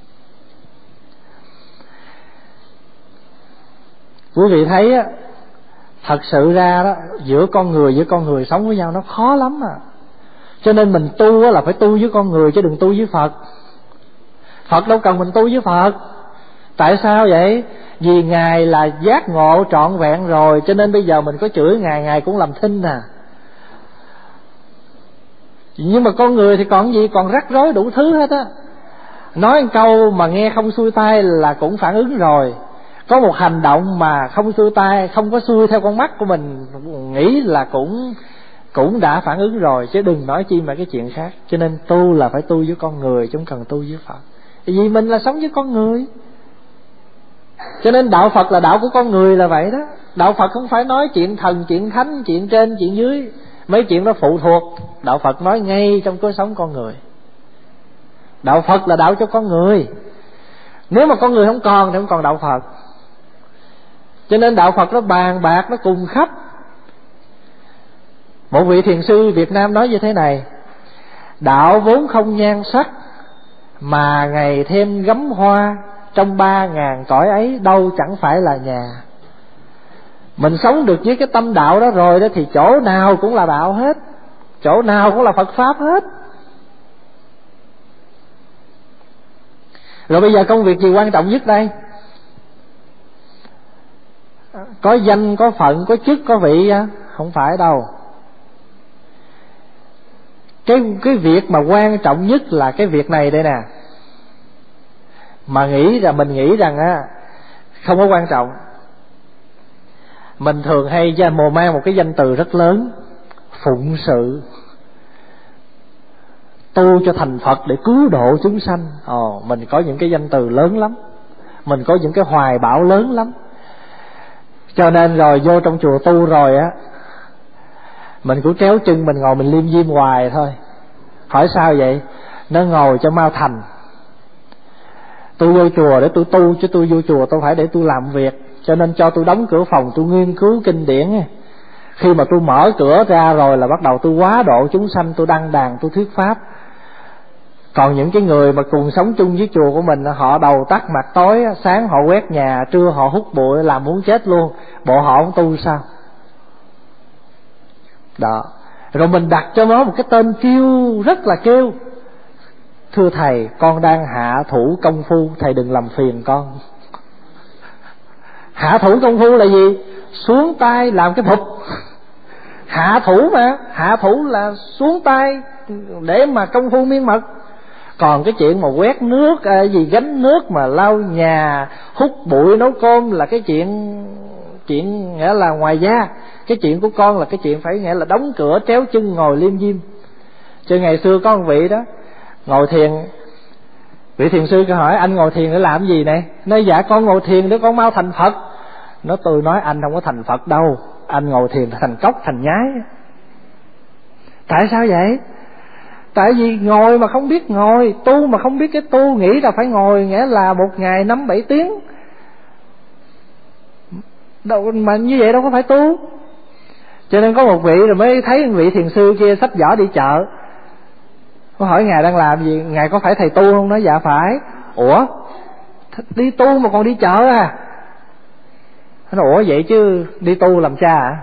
Quý vị thấy á, thật sự ra đó, giữa con người sống với nhau nó khó lắm à. Cho nên mình tu á là phải tu với con người chứ đừng tu với Phật. Phật đâu cần mình tu với Phật. Tại sao vậy? Vì Ngài là giác ngộ trọn vẹn rồi, cho nên bây giờ mình có chửi Ngài, Ngài cũng làm thinh à. Nhưng mà con người thì còn gì, còn rắc rối đủ thứ hết á. Nói một câu mà nghe không xuôi tai là cũng phản ứng rồi. Có một hành động mà không xuôi tai, không có xuôi theo con mắt của mình nghĩ là cũng đã phản ứng rồi, chứ đừng nói chi mà cái chuyện khác. Cho nên tu là phải tu với con người chứ không cần tu với Phật. Vì mình là sống với con người. Cho nên đạo Phật là đạo của con người là vậy đó. Đạo Phật không phải nói chuyện thần, chuyện thánh, chuyện trên, chuyện dưới. Mấy chuyện đó phụ thuộc. Đạo Phật nói ngay trong cuộc sống con người. Đạo Phật là đạo cho con người. Nếu mà con người không còn thì không còn đạo Phật. Cho nên đạo Phật nó bàn bạc, nó cùng khắp. Một vị thiền sư Việt Nam nói như thế này: đạo vốn không nhan sắc, mà ngày thêm gấm hoa, trong 3.000 cõi ấy đâu chẳng phải là nhà. Mình sống được với cái tâm đạo đó rồi đó thì chỗ nào cũng là đạo hết, chỗ nào cũng là Phật Pháp hết. Rồi bây giờ công việc gì quan trọng nhất đây? Có danh, có phận, có chức, có vị? Không phải đâu. Cái việc mà quan trọng nhất là cái việc này đây nè. Mà mình nghĩ rằng không có quan trọng. Mình thường hay mồ mang một cái danh từ rất lớn: phụng sự. Tu cho thành Phật để cứu độ chúng sanh. Mình có những cái danh từ lớn lắm, mình có những cái hoài bão lớn lắm. Cho nên rồi vô trong chùa tu rồi á, mình cứ kéo chân mình ngồi mình liêm diêm hoài thôi. Hỏi sao vậy? Nó ngồi cho mau thành. Tôi vô chùa để tôi tu, chứ tôi vô chùa tôi phải để tôi làm việc. Cho nên cho tôi đóng cửa phòng, tôi nghiên cứu kinh điển. Khi mà tôi mở cửa ra rồi là bắt đầu tôi hóa độ chúng sanh, tôi đăng đàn, tôi thuyết pháp. Còn những cái người mà cùng sống chung với chùa của mình, họ đầu tắt mặt tối, sáng họ quét nhà, trưa họ hút bụi, làm muốn chết luôn. Bộ họ không tu sao? Đó. Rồi mình đặt cho nó một cái tên kêu rất là kêu: thưa thầy, con đang hạ thủ công phu, thầy đừng làm phiền con. Hạ thủ công phu là gì? Xuống tay làm cái phục. Hạ thủ mà, hạ thủ là xuống tay để mà công phu miên mật. Còn cái chuyện mà quét nước, gánh nước mà lau nhà, hút bụi, nấu cơm là cái chuyện nghĩa là ngoài da. Cái chuyện của con là cái chuyện phải nghĩa là đóng cửa, tréo chân, ngồi liêm diêm. Chứ ngày xưa có một vị đó ngồi thiền, vị thiền sư cứ hỏi: anh ngồi thiền để làm gì này? Nói: dạ con ngồi thiền để con mau thành Phật. Tôi nói: anh không có thành Phật đâu, anh ngồi thiền thành cóc, thành nhái. Tại sao vậy? Tại vì ngồi mà không biết ngồi, tu mà không biết cái tu, nghĩ là phải ngồi nghĩa là một ngày 5-7 tiếng. Mà như vậy đâu có phải tu. Cho nên có một vị rồi mới thấy một vị thiền sư kia xách giỏ đi chợ. Có hỏi ngài đang làm gì, ngài có phải thầy tu không? Nói dạ phải. Ủa đi tu mà còn đi chợ à? Nói ủa vậy chứ đi tu làm cha à?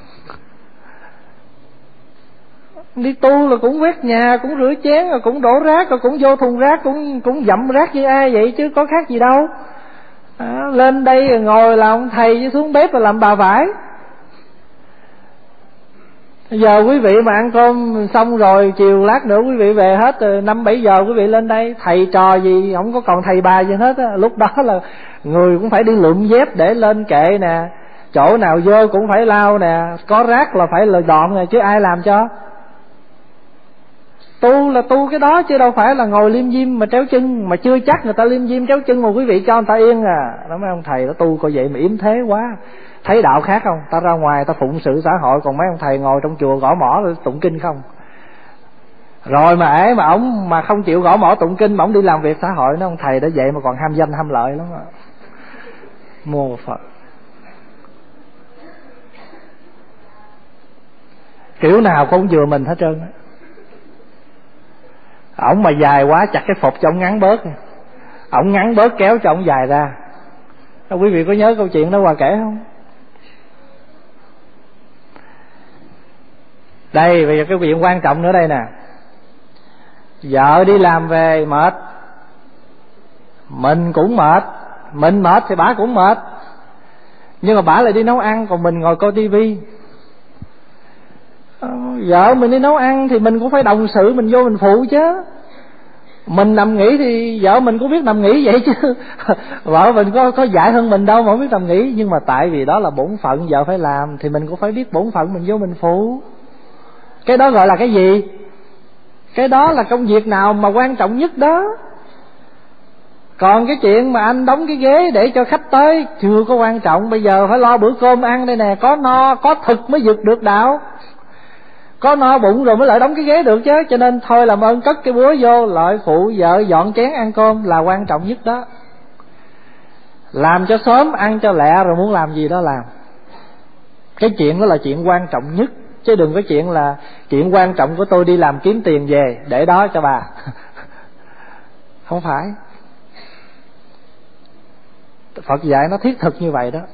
Đi tu là cũng quét nhà, cũng rửa chén, rồi cũng đổ rác, rồi cũng vô thùng rác, cũng dặm rác như ai vậy chứ có khác gì đâu. Lên đây rồi ngồi là ông thầy, chứ xuống bếp là làm bà vải. Giờ quý vị mà ăn cơm xong rồi, chiều lát nữa quý vị về hết, 5-7 giờ quý vị lên đây, thầy trò gì không có còn thầy bà gì hết á. Lúc đó là người cũng phải đi lượm dép để lên kệ nè, chỗ nào dơ cũng phải lau nè, có rác là phải là dọn nè, chứ ai làm cho. Tu là tu cái đó chứ đâu phải là ngồi liêm diêm mà tréo chân, mà chưa chắc người ta liêm diêm tréo chân mà quý vị cho người ta yên à. Đó mấy ông thầy đó tu coi vậy mà yếm thế quá. Thấy đạo khác không? Ta ra ngoài ta phụng sự xã hội, còn mấy ông thầy ngồi trong chùa gõ mõ tụng kinh không. Rồi mà mà ổng mà không chịu gõ mõ tụng kinh mà ổng đi làm việc xã hội, nó ông thầy đó vậy mà còn ham danh ham lợi lắm à. Mô Phật. Kiểu nào cũng vừa mình hết trơn á. Ổng mà dài quá chặt cái phục cho ổng ngắn bớt, ổng ngắn bớt kéo cho ổng dài ra. Quý vị có nhớ câu chuyện đó Hòa kể không? Đây bây giờ cái chuyện quan trọng nữa đây nè. Vợ đi làm về mệt, mình cũng mệt, mình mệt thì bả cũng mệt, nhưng mà bả lại đi nấu ăn, còn mình ngồi coi tivi. Vợ mình đi nấu ăn thì mình cũng phải đồng sự, mình vô mình phụ chứ. Mình nằm nghỉ thì vợ mình cũng biết nằm nghỉ vậy chứ. Vợ mình có dạy hơn mình đâu mà không biết nằm nghỉ. Nhưng mà tại vì đó là bổn phận vợ phải làm, thì mình cũng phải biết bổn phận mình vô mình phụ. Cái đó gọi là cái gì? Cái đó là công việc nào mà quan trọng nhất đó. Còn cái chuyện mà anh đóng cái ghế để cho khách tới chưa có quan trọng. Bây giờ phải lo bữa cơm ăn đây nè, có no có thực mới vực được đạo. Có no bụng rồi mới lại đóng cái ghế được chứ. Cho nên thôi làm ơn cất cái búa vô, lại phụ vợ dọn chén ăn cơm là quan trọng nhất đó. Làm cho sớm, ăn cho lẹ, rồi muốn làm gì đó làm. Cái chuyện đó là chuyện quan trọng nhất. Chứ đừng có chuyện là chuyện quan trọng của tôi đi làm kiếm tiền về để đó cho bà. Không phải. Phật dạy nó thiết thực như vậy đó.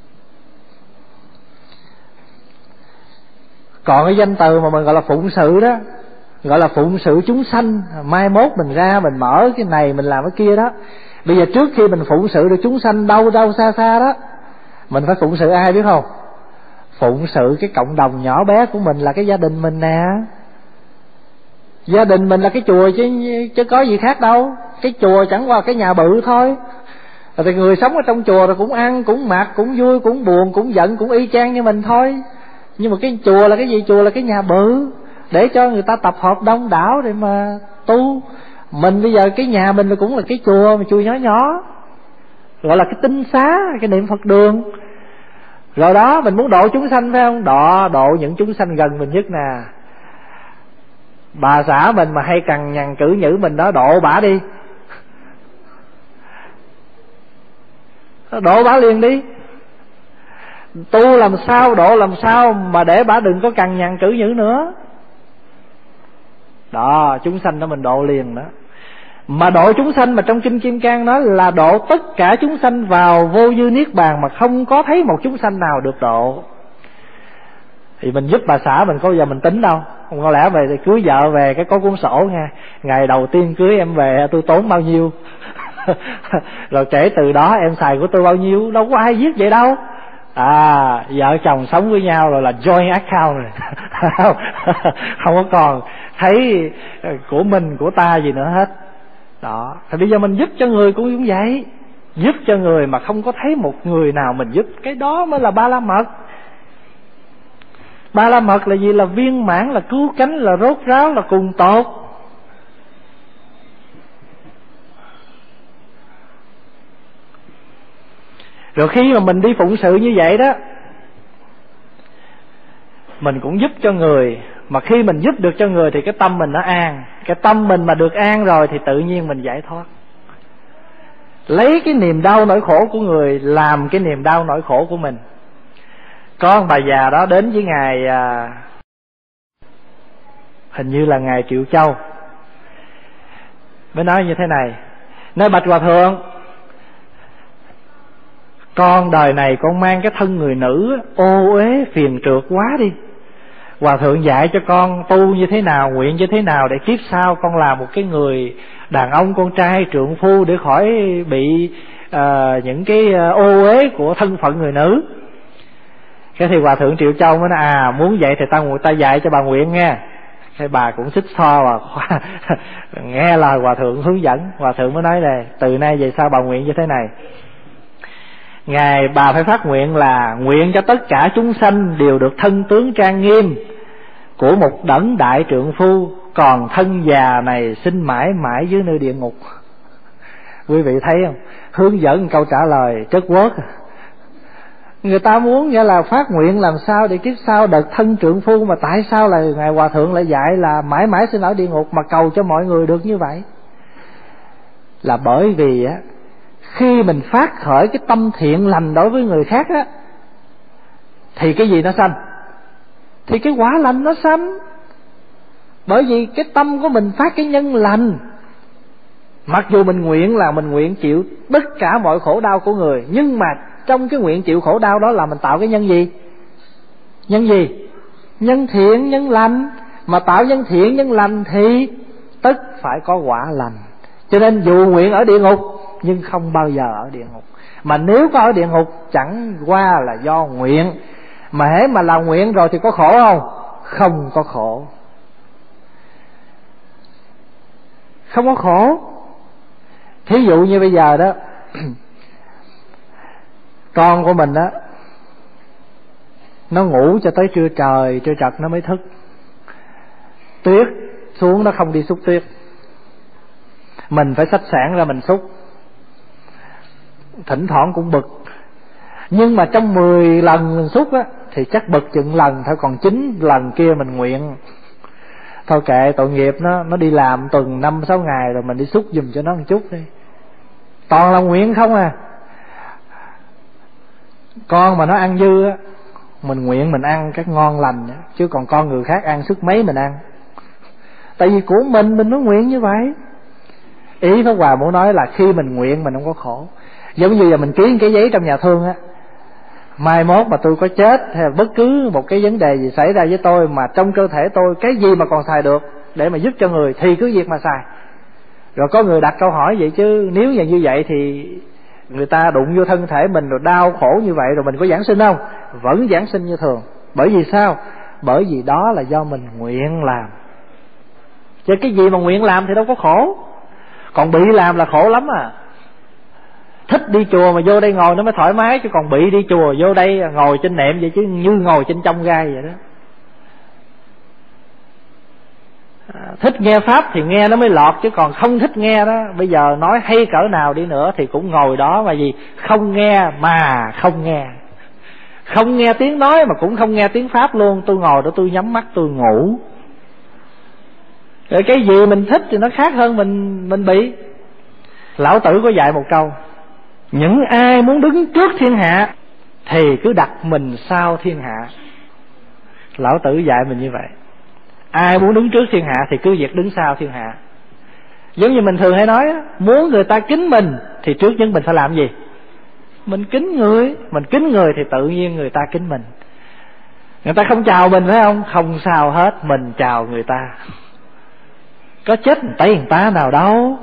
Còn cái danh từ mà mình gọi là phụng sự đó, gọi là phụng sự chúng sanh. Mai mốt mình ra mình mở cái này, mình làm cái kia đó. Bây giờ trước khi mình phụng sự được chúng sanh đâu xa xa đó, mình phải phụng sự ai biết không? Phụng sự cái cộng đồng nhỏ bé của mình là cái gia đình mình nè. Gia đình mình là cái chùa chứ có gì khác đâu. Cái chùa chẳng qua cái nhà bự thôi. Rồi thì người sống ở trong chùa rồi cũng ăn, cũng mặc, cũng vui, cũng buồn, cũng giận, cũng y chang như mình thôi. Nhưng mà cái chùa là cái gì? Chùa là cái nhà bự để cho người ta tập hợp đông đảo để mà tu. Mình bây giờ cái nhà mình cũng là cái chùa, mà chùa nhỏ nhỏ, gọi là cái tinh xá, cái niệm Phật đường. Rồi đó, mình muốn độ chúng sanh phải không? Độ những chúng sanh gần mình nhất nè. Bà xã mình mà hay cằn nhằn cử nhữ mình đó, độ bả đi, độ bả liền đi. Tu làm sao, độ làm sao mà để bả đừng có cằn nhằn cử nhữ nữa. Đó, chúng sanh đó mình độ liền đó. Mà độ chúng sanh mà trong Kinh Kim Cang nói là độ tất cả chúng sanh vào vô dư niết bàn, mà không có thấy một chúng sanh nào được độ. Thì mình giúp bà xã mình có giờ mình tính đâu. Không có lẽ về thì cưới vợ về cái có cuốn sổ nha, ngày đầu tiên cưới em về tôi tốn bao nhiêu rồi kể từ đó em xài của tôi bao nhiêu. Đâu có ai viết vậy đâu. Vợ chồng sống với nhau rồi là joint account rồi. Không có còn thấy của mình của ta gì nữa hết. Đó, thì bây giờ mình giúp cho người cũng vậy. Giúp cho người mà không có thấy một người nào mình giúp, cái đó mới là Ba La Mật. Ba La Mật là gì? Là viên mãn, là cứu cánh, là rốt ráo, là cùng tột. Rồi khi mà mình đi phụng sự như vậy đó, mình cũng giúp cho người. Mà khi mình giúp được cho người thì cái tâm mình nó an. Cái tâm mình mà được an rồi thì tự nhiên mình giải thoát. Lấy cái niềm đau nỗi khổ của người làm cái niềm đau nỗi khổ của mình. Có ông bà già đó đến với ngài, hình như là ngài Triệu Châu, mới nói như thế này: nói bạch hòa thượng, con đời này con mang cái thân người nữ ô uế phiền trượt quá đi, hòa thượng dạy cho con tu như thế nào, nguyện như thế nào để kiếp sau con là một cái người đàn ông con trai trượng phu, để khỏi bị những cái ô uế của thân phận người nữ. Cái thì hòa thượng Triệu Châu mới nói: muốn vậy thì ta dạy cho bà nguyện nghe. Cái bà cũng xích so và nghe lời hòa thượng hướng dẫn. Hòa thượng mới nói là từ nay về sau bà nguyện như thế này: ngài bà phải phát nguyện là nguyện cho tất cả chúng sanh đều được thân tướng trang nghiêm của một đấng đại trượng phu, còn thân già này sinh mãi mãi dưới nơi địa ngục. Quý vị thấy không? Hướng dẫn câu trả lời chất quớt. Người ta muốn nghĩa là phát nguyện làm sao để kiếp sau được thân trượng phu, mà tại sao là ngài hòa thượng lại dạy là mãi mãi sinh ở địa ngục mà cầu cho mọi người được như vậy? Là bởi vì á, khi mình phát khởi cái tâm thiện lành đối với người khác á, thì cái gì nó sanh? Thì cái quả lành nó sanh. Bởi vì cái tâm của mình phát cái nhân lành. Mặc dù mình nguyện là mình nguyện chịu tất cả mọi khổ đau của người, nhưng mà trong cái nguyện chịu khổ đau đó là mình tạo cái nhân gì? Nhân gì? Nhân thiện, nhân lành. Mà tạo nhân thiện, nhân lành thì tất phải có quả lành. Cho nên dù nguyện ở địa ngục nhưng không bao giờ ở địa ngục. Mà nếu có ở địa ngục chẳng qua là do nguyện. Mà hễ mà là nguyện rồi thì có khổ không? Không có khổ. Không có khổ. Thí dụ như bây giờ đó con của mình đó, nó ngủ cho tới trưa trời trưa trật nó mới thức. Tuyết xuống nó không đi xúc tuyết, mình phải xách xẻng ra mình xúc. Thỉnh thoảng cũng bực, nhưng mà trong 10 lần mình xúc á thì chắc bực chừng lần thôi, còn 9 lần kia mình nguyện thôi kệ tội nghiệp nó đi làm tuần 5-6 ngày rồi, mình đi xúc giùm cho nó một chút đi. Toàn là nguyện không à. Con mà nó ăn dư á, mình nguyện mình ăn các ngon lành á, chứ còn con người khác ăn sức mấy mình ăn. Tại vì của mình mới nguyện như vậy. Ý Pháp Hòa muốn nói là khi mình nguyện mình không có khổ. Giống như giờ mình ký cái giấy trong nhà thương á, mai mốt mà tôi có chết hay bất cứ một cái vấn đề gì xảy ra với tôi mà trong cơ thể tôi cái gì mà còn xài được để mà giúp cho người thì cứ việc mà xài. Rồi có người đặt câu hỏi vậy chứ nếu như vậy thì người ta đụng vô thân thể mình rồi đau khổ như vậy rồi mình có giảng sinh không? Vẫn giảng sinh như thường. Bởi vì sao? Bởi vì đó là do mình nguyện làm. Chứ cái gì mà nguyện làm thì đâu có khổ. Còn bị làm là khổ lắm à. Thích đi chùa mà vô đây ngồi nó mới thoải mái, chứ còn bị đi chùa vô đây ngồi trên nệm vậy chứ như ngồi trên trong gai vậy đó. Thích nghe Pháp thì nghe nó mới lọt, chứ còn không thích nghe đó, bây giờ nói hay cỡ nào đi nữa thì cũng ngồi đó mà gì không nghe mà không nghe. Không nghe tiếng nói mà cũng không nghe tiếng Pháp luôn. Tôi ngồi đó tôi nhắm mắt tôi ngủ. Rồi cái gì mình thích thì nó khác hơn mình bị. Lão Tử có dạy một câu: những ai muốn đứng trước thiên hạ thì cứ đặt mình sau thiên hạ. Lão Tử dạy mình như vậy. Ai muốn đứng trước thiên hạ thì cứ việc đứng sau thiên hạ. Giống như mình thường hay nói, muốn người ta kính mình thì trước nhất mình phải làm gì? Mình kính người. Mình kính người thì tự nhiên người ta kính mình. Người ta không chào mình phải không? Không sao hết, mình chào người ta. Có chết tay người ta nào đâu.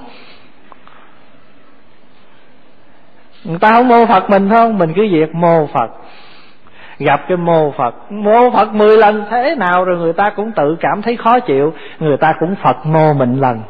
Người ta không mô Phật mình không? Mình cứ việc mô Phật. Gặp cái mô Phật 10 lần thế nào rồi người ta cũng tự cảm thấy khó chịu. Người ta cũng Phật mô mình lần.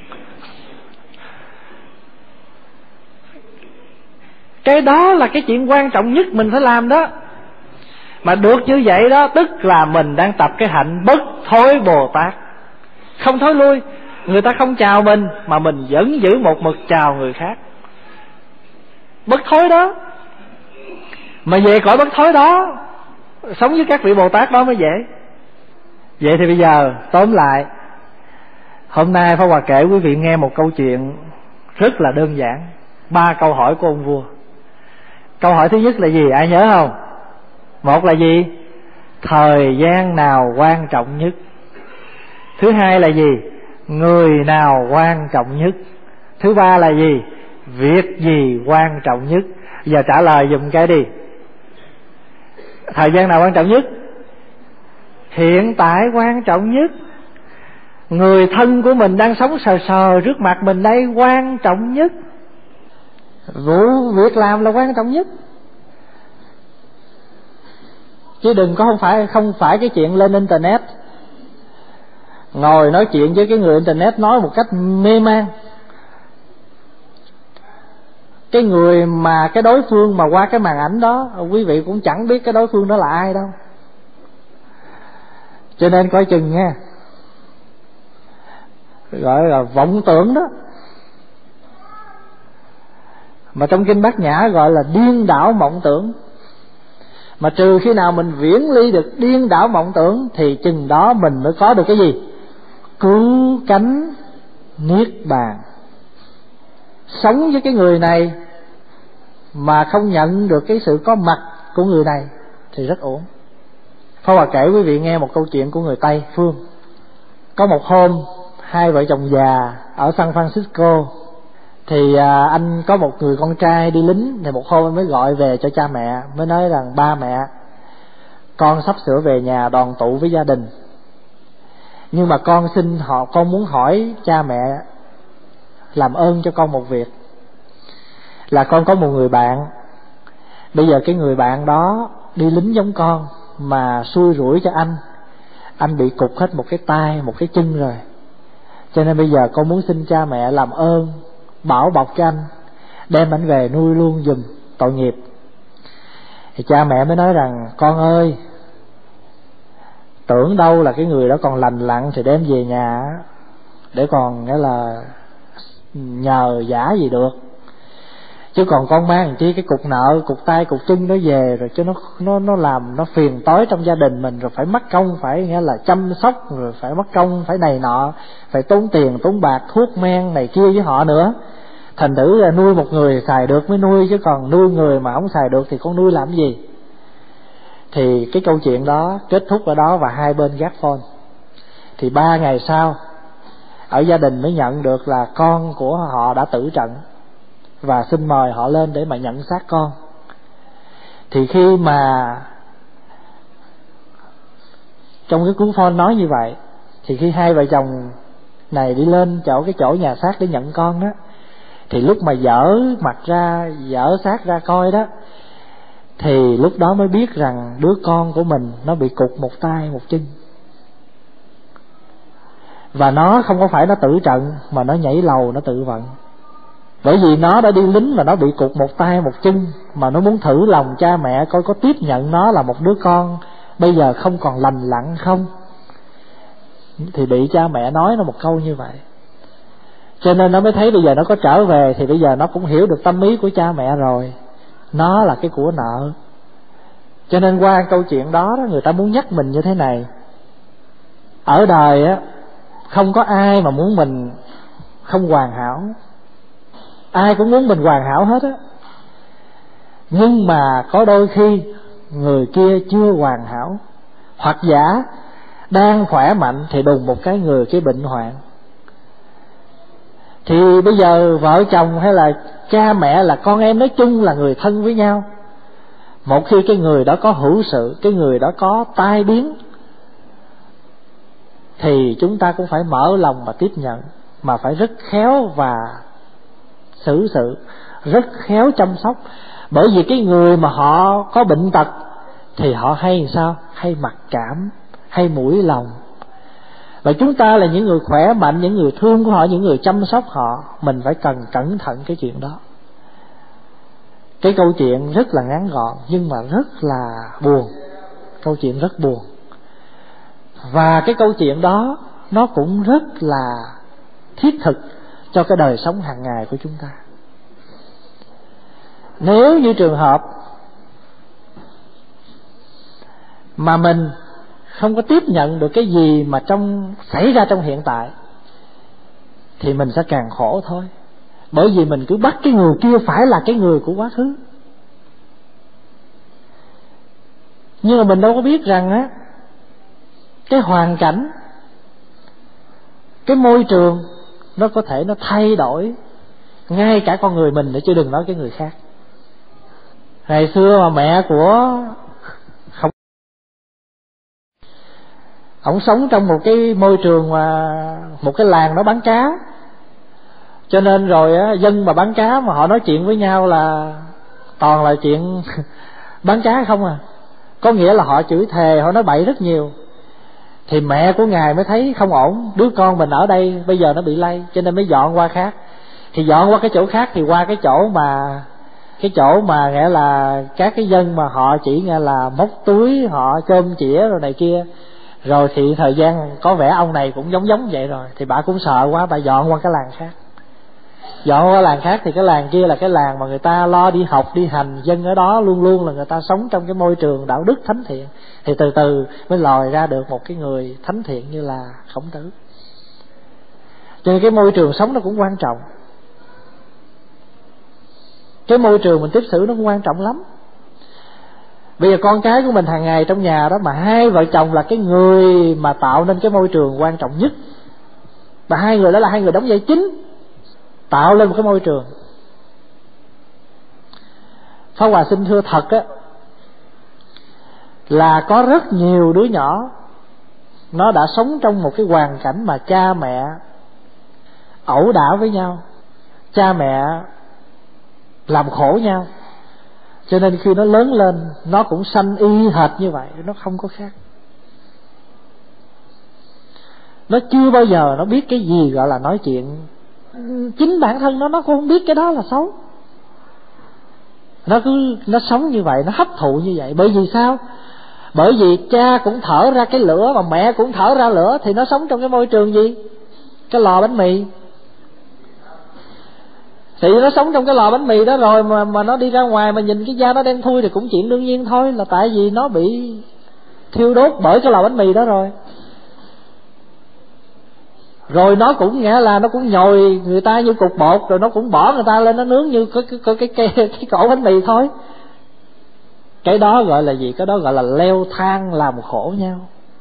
Cái đó là cái chuyện quan trọng nhất mình phải làm đó. Mà được như vậy đó, tức là mình đang tập cái hạnh bất thối Bồ Tát. Không thối lui. Người ta không chào mình mà mình vẫn giữ một mực chào người khác. Bất thối đó. Mà về cõi bất thối đó, sống với các vị Bồ Tát đó mới dễ. Vậy thì bây giờ tóm lại, hôm nay Pháp Hòa kể quý vị nghe một câu chuyện rất là đơn giản. 3 câu hỏi của ông vua. Câu hỏi thứ nhất là gì? Ai nhớ không? Một là gì? Thời gian nào quan trọng nhất. Thứ hai là gì? Người nào quan trọng nhất. Thứ ba là gì? Việc gì quan trọng nhất. Giờ trả lời giùm cái đi. Thời gian nào quan trọng nhất? Hiện tại quan trọng nhất. Người thân của mình đang sống sờ sờ trước mặt mình đây quan trọng nhất. Việc làm là quan trọng nhất. Chứ đừng có không phải cái chuyện lên internet ngồi nói chuyện với cái người internet nói một cách mê man. Cái người mà cái đối phương mà qua cái màn ảnh đó, quý vị cũng chẳng biết cái đối phương đó là ai đâu. Cho nên coi chừng nha. Gọi là vọng tưởng đó. Mà trong kinh Bát Nhã gọi là điên đảo mộng tưởng. Mà trừ khi nào mình viễn ly được điên đảo mộng tưởng thì chừng đó mình mới có được cái gì? Cứu cánh niết bàn. Sống với cái người này mà không nhận được cái sự có mặt của người này thì rất uổng. Pháp Hòa kể quý vị nghe một câu chuyện của người Tây phương. Có một hôm hai vợ chồng già ở San Francisco, thì anh có một người con trai đi lính. Thì một hôm anh mới gọi về cho cha mẹ, mới nói rằng ba mẹ, con sắp sửa về nhà đoàn tụ với gia đình, nhưng mà con muốn hỏi cha mẹ làm ơn cho con một việc. Là con có một người bạn, bây giờ cái người bạn đó đi lính giống con, mà xui rủi cho anh bị cụt hết một cái tay một cái chân rồi. Cho nên bây giờ con muốn xin cha mẹ làm ơn bảo bọc cho anh, đem anh về nuôi luôn giùm, tội nghiệp. Thì cha mẹ mới nói rằng con ơi, tưởng đâu là cái người đó còn lành lặn thì đem về nhà để còn nghĩa là nhờ vả gì được, chứ còn con mang làm chi cái cục nợ cục tay cục chân nó về rồi, chứ nó làm nó phiền tối trong gia đình mình, rồi phải mất công phải nghĩa là chăm sóc, rồi phải mất công phải này nọ, phải tốn tiền tốn bạc thuốc men này kia với họ nữa. Thành thử là nuôi một người xài được mới nuôi, chứ còn nuôi người mà không xài được thì con nuôi làm gì. Thì cái câu chuyện đó kết thúc ở đó và hai bên gác phone. Thì 3 ngày sau ở gia đình mới nhận được là con của họ đã tử trận, và xin mời họ lên để mà nhận xác con. Thì khi mà trong cái cuốn phone nói như vậy, thì khi hai vợ chồng này đi lên cái chỗ nhà xác để nhận con đó, thì lúc mà dở mặt ra, dở xác ra coi đó, thì lúc đó mới biết rằng đứa con của mình nó bị cụt một tay một chân. Và nó không có phải nó tử trận, mà nó nhảy lầu nó tự vận. Bởi vì nó đã đi lính mà nó bị cụt một tay một chân, mà nó muốn thử lòng cha mẹ coi có tiếp nhận nó là một đứa con bây giờ không còn lành lặn không. Thì bị cha mẹ nói nó một câu như vậy. Cho nên nó mới thấy bây giờ nó có trở về thì bây giờ nó cũng hiểu được tâm ý của cha mẹ rồi. Nó là cái của nợ. Cho nên qua câu chuyện đó người ta muốn nhắc mình như thế này: ở đời á, không có ai mà muốn mình không hoàn hảo. Ai cũng muốn mình hoàn hảo hết á. Nhưng mà có đôi khi người kia chưa hoàn hảo, hoặc giả đang khỏe mạnh thì đùng một cái người kia bệnh hoạn. Thì bây giờ vợ chồng hay là cha mẹ là con em nói chung là người thân với nhau. Một khi cái người đó có hữu sự, cái người đó có tai biến, thì chúng ta cũng phải mở lòng mà tiếp nhận, mà phải rất khéo và xử sự, rất khéo chăm sóc. Bởi vì cái người mà họ có bệnh tật thì họ hay sao? Hay mặc cảm, hay mũi lòng. Và chúng ta là những người khỏe mạnh, những người thương của họ, những người chăm sóc họ, mình phải cần cẩn thận cái chuyện đó. Cái câu chuyện rất là ngắn gọn nhưng mà rất là buồn. Câu chuyện rất buồn. Và cái câu chuyện đó nó cũng rất là thiết thực cho cái đời sống hàng ngày của chúng ta. Nếu như trường hợp mà mình không có tiếp nhận được cái gì mà xảy ra trong hiện tại, thì mình sẽ càng khổ thôi. Bởi vì mình cứ bắt cái người kia phải là cái người của quá khứ. Nhưng mà mình đâu có biết rằng á, cái hoàn cảnh, cái môi trường nó có thể nó thay đổi ngay cả con người mình, để chứ đừng nói cái người khác. Ngày xưa mà mẹ của ổng sống trong một cái môi trường mà một cái làng nó bán cá, cho nên rồi á, dân mà bán cá mà họ nói chuyện với nhau là toàn là chuyện bán cá không à. Có nghĩa là họ chửi thề, họ nói bậy rất nhiều. Thì mẹ của ngài mới thấy không ổn, đứa con mình ở đây bây giờ nó bị lây, cho nên mới dọn qua khác. Thì dọn qua cái chỗ khác thì qua cái chỗ mà nghĩa là các cái dân mà họ chỉ nghe là móc túi, họ chôm chĩa rồi này kia. Rồi thì thời gian có vẻ ông này cũng giống vậy rồi, thì bà cũng sợ quá, bà dọn qua cái làng khác. Dọn qua làng khác thì cái làng kia là cái làng mà người ta lo đi học đi hành, dân ở đó luôn luôn là người ta sống trong cái môi trường đạo đức thánh thiện. Thì từ từ mới lòi ra được một cái người thánh thiện như là Khổng Tử. Cho nên cái môi trường sống nó cũng quan trọng. Cái môi trường mình tiếp xử nó cũng quan trọng lắm. Bây giờ con cái của mình hàng ngày trong nhà đó, mà hai vợ chồng là cái người mà tạo nên cái môi trường quan trọng nhất, và hai người đó là hai người đóng vai chính tạo lên một cái môi trường. Pháp Hòa xin thưa thật á, là có rất nhiều đứa nhỏ nó đã sống trong một cái hoàn cảnh mà cha mẹ ẩu đả với nhau, cha mẹ làm khổ nhau, cho nên khi nó lớn lên nó cũng sanh y hệt như vậy, nó không có khác. Nó chưa bao giờ nó biết cái gì gọi là nói chuyện. Chính bản thân nó cũng không biết cái đó là xấu. Nó sống như vậy, nó hấp thụ như vậy. Bởi vì sao? Bởi vì cha cũng thở ra cái lửa mà mẹ cũng thở ra lửa, thì nó sống trong cái môi trường gì? Cái lò bánh mì. Thì nó sống trong cái lò bánh mì đó rồi mà nó đi ra ngoài mà nhìn cái da nó đen thui thì cũng chuyện đương nhiên thôi, là tại vì nó bị thiêu đốt bởi cái lò bánh mì đó rồi. Rồi nó cũng nghĩa là nó cũng nhồi người ta như cục bột, rồi nó cũng bỏ người ta lên nó nướng như cái cổ bánh mì thôi. Cái đó gọi là gì? Cái đó gọi là leo thang làm khổ nhau.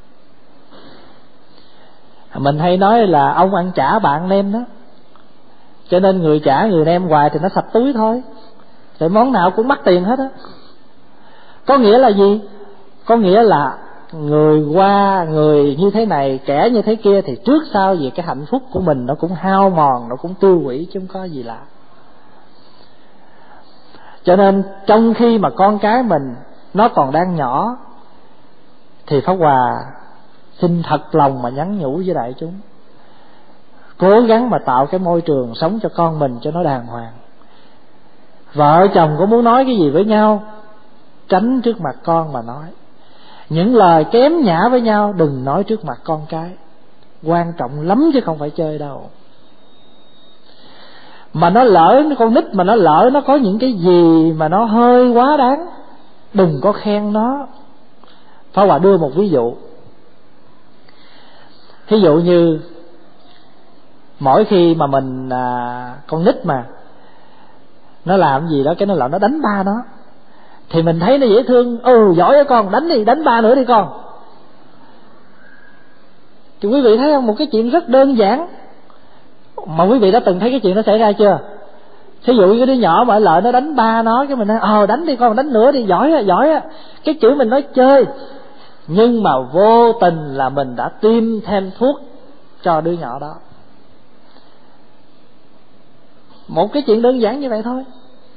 Mình hay nói là ông ăn chả bạn nem đó, cho nên người chả người nem hoài thì nó sạch túi thôi. Thì món nào cũng mắc tiền hết á. Có nghĩa là gì? Có nghĩa là người qua người như thế này, kẻ như thế kia, thì trước sau gì cái hạnh phúc của mình nó cũng hao mòn, nó cũng tiêu hủy chứ không có gì lạ. Cho nên trong khi mà con cái mình nó còn đang nhỏ, thì Pháp Hòa xin thật lòng mà nhắn nhủ với đại chúng, cố gắng mà tạo cái môi trường sống cho con mình cho nó đàng hoàng. Vợ chồng có muốn nói cái gì với nhau, tránh trước mặt con mà nói. Những lời kém nhã với nhau đừng nói trước mặt con cái. Quan trọng lắm chứ không phải chơi đâu. Mà nó lỡ, con nít mà nó lỡ nó có những cái gì mà nó hơi quá đáng, đừng có khen nó. Pháp Hòa đưa một ví dụ. Ví dụ như mỗi khi mà mình con nít mà nó làm gì đó cái nó đánh ba nó, thì mình thấy nó dễ thương. Giỏi á con, đánh đi, đánh ba nữa đi con. Thì quý vị thấy không, một cái chuyện rất đơn giản mà quý vị đã từng thấy cái chuyện đó xảy ra chưa? Thí dụ như cái đứa nhỏ mà lợi nó đánh ba nó, cái mình nói đánh đi con, đánh nữa đi, giỏi á. Cái chữ mình nói chơi, nhưng mà vô tình là mình đã tiêm thêm thuốc cho đứa nhỏ đó. Một cái chuyện đơn giản như vậy thôi.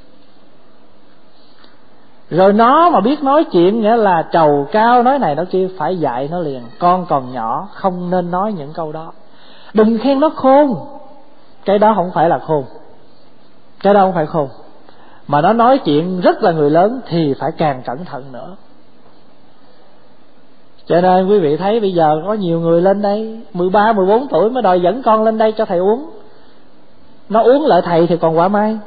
Rồi nó mà biết nói chuyện, nghĩa là trầu cao nói này nói kia, phải dạy nó liền. Con còn nhỏ không nên nói những câu đó. Đừng khen nó khôn, cái đó không phải là khôn, cái đó không phải khôn. Mà nó nói chuyện rất là người lớn thì phải càng cẩn thận nữa. Cho nên quý vị thấy bây giờ có nhiều người lên đây 13, 14 tuổi mới đòi dẫn con lên đây cho thầy uống. Nó uống lại thầy thì còn quả may.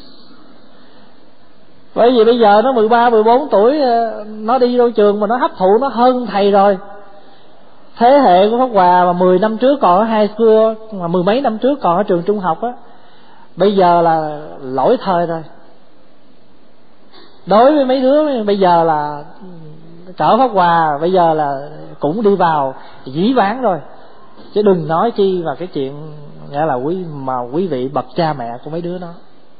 Bởi vì bây giờ nó 13, 14 tuổi, nó đi vô trường mà nó hấp thụ nó hơn thầy rồi. Thế hệ của Pháp Hòa mà 10 năm trước còn ở high school, mà 10 mấy năm trước còn ở trường trung học á, bây giờ là lỗi thời rồi. Đối với mấy đứa bây giờ là cỡ Pháp Hòa bây giờ là cũng đi vào dĩ vãng rồi, chứ đừng nói chi vào cái chuyện nghĩa là quý vị bậc cha mẹ của mấy đứa nó.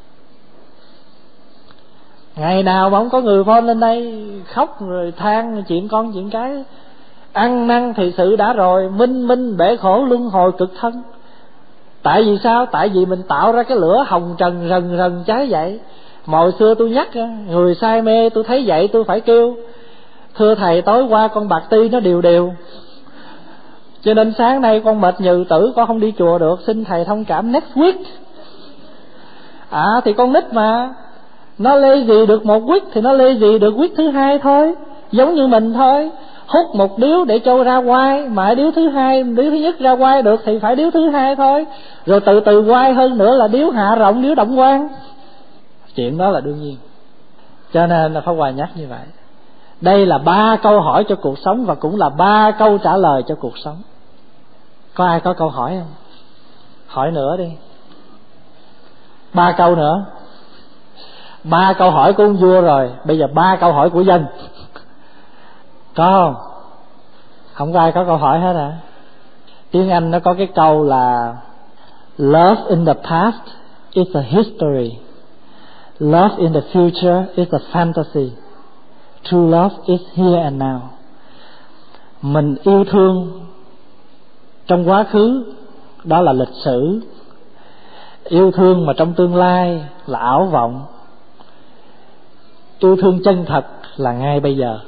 Ngày nào mà không có người phone lên đây khóc rồi than chuyện con chuyện cái, ăn năn thì sự đã rồi, minh bể khổ luân hồi cực thân. Tại vì sao? Tại vì mình tạo ra cái lửa hồng trần rần rần cháy vậy. Hồi xưa tôi nhắc người say mê, tôi thấy vậy tôi phải kêu thưa thầy tối qua con bạc ti nó đều, cho nên sáng nay con mệt nhừ tử, con không đi chùa được, xin thầy thông cảm next week. Thì con nít mà, nó lê gì được một week thì nó lê gì được week thứ hai thôi. Giống như mình thôi, hút một điếu để cho ra quai, mà điếu thứ hai, điếu thứ nhất ra quai được thì phải điếu thứ hai thôi, rồi từ từ quai hơn nữa là điếu hạ rộng, điếu động quan. Chuyện đó là đương nhiên. Cho nên là Pháp Hòa nhắc như vậy. Đây là 3 câu hỏi cho cuộc sống, và cũng là 3 câu trả lời cho cuộc sống. Có ai có câu hỏi không? Hỏi nữa đi. 3 câu nữa. 3 câu hỏi của ông vua rồi, bây giờ 3 câu hỏi của dân. Có không? Không có ai có câu hỏi hết hả? Tiếng Anh nó có cái câu là Love in the past is a history, love in the future is a fantasy, true love is here and now. Mình yêu thương trong quá khứ đó là lịch sử, yêu thương mà trong tương lai là ảo vọng, yêu thương chân thật là ngay bây giờ.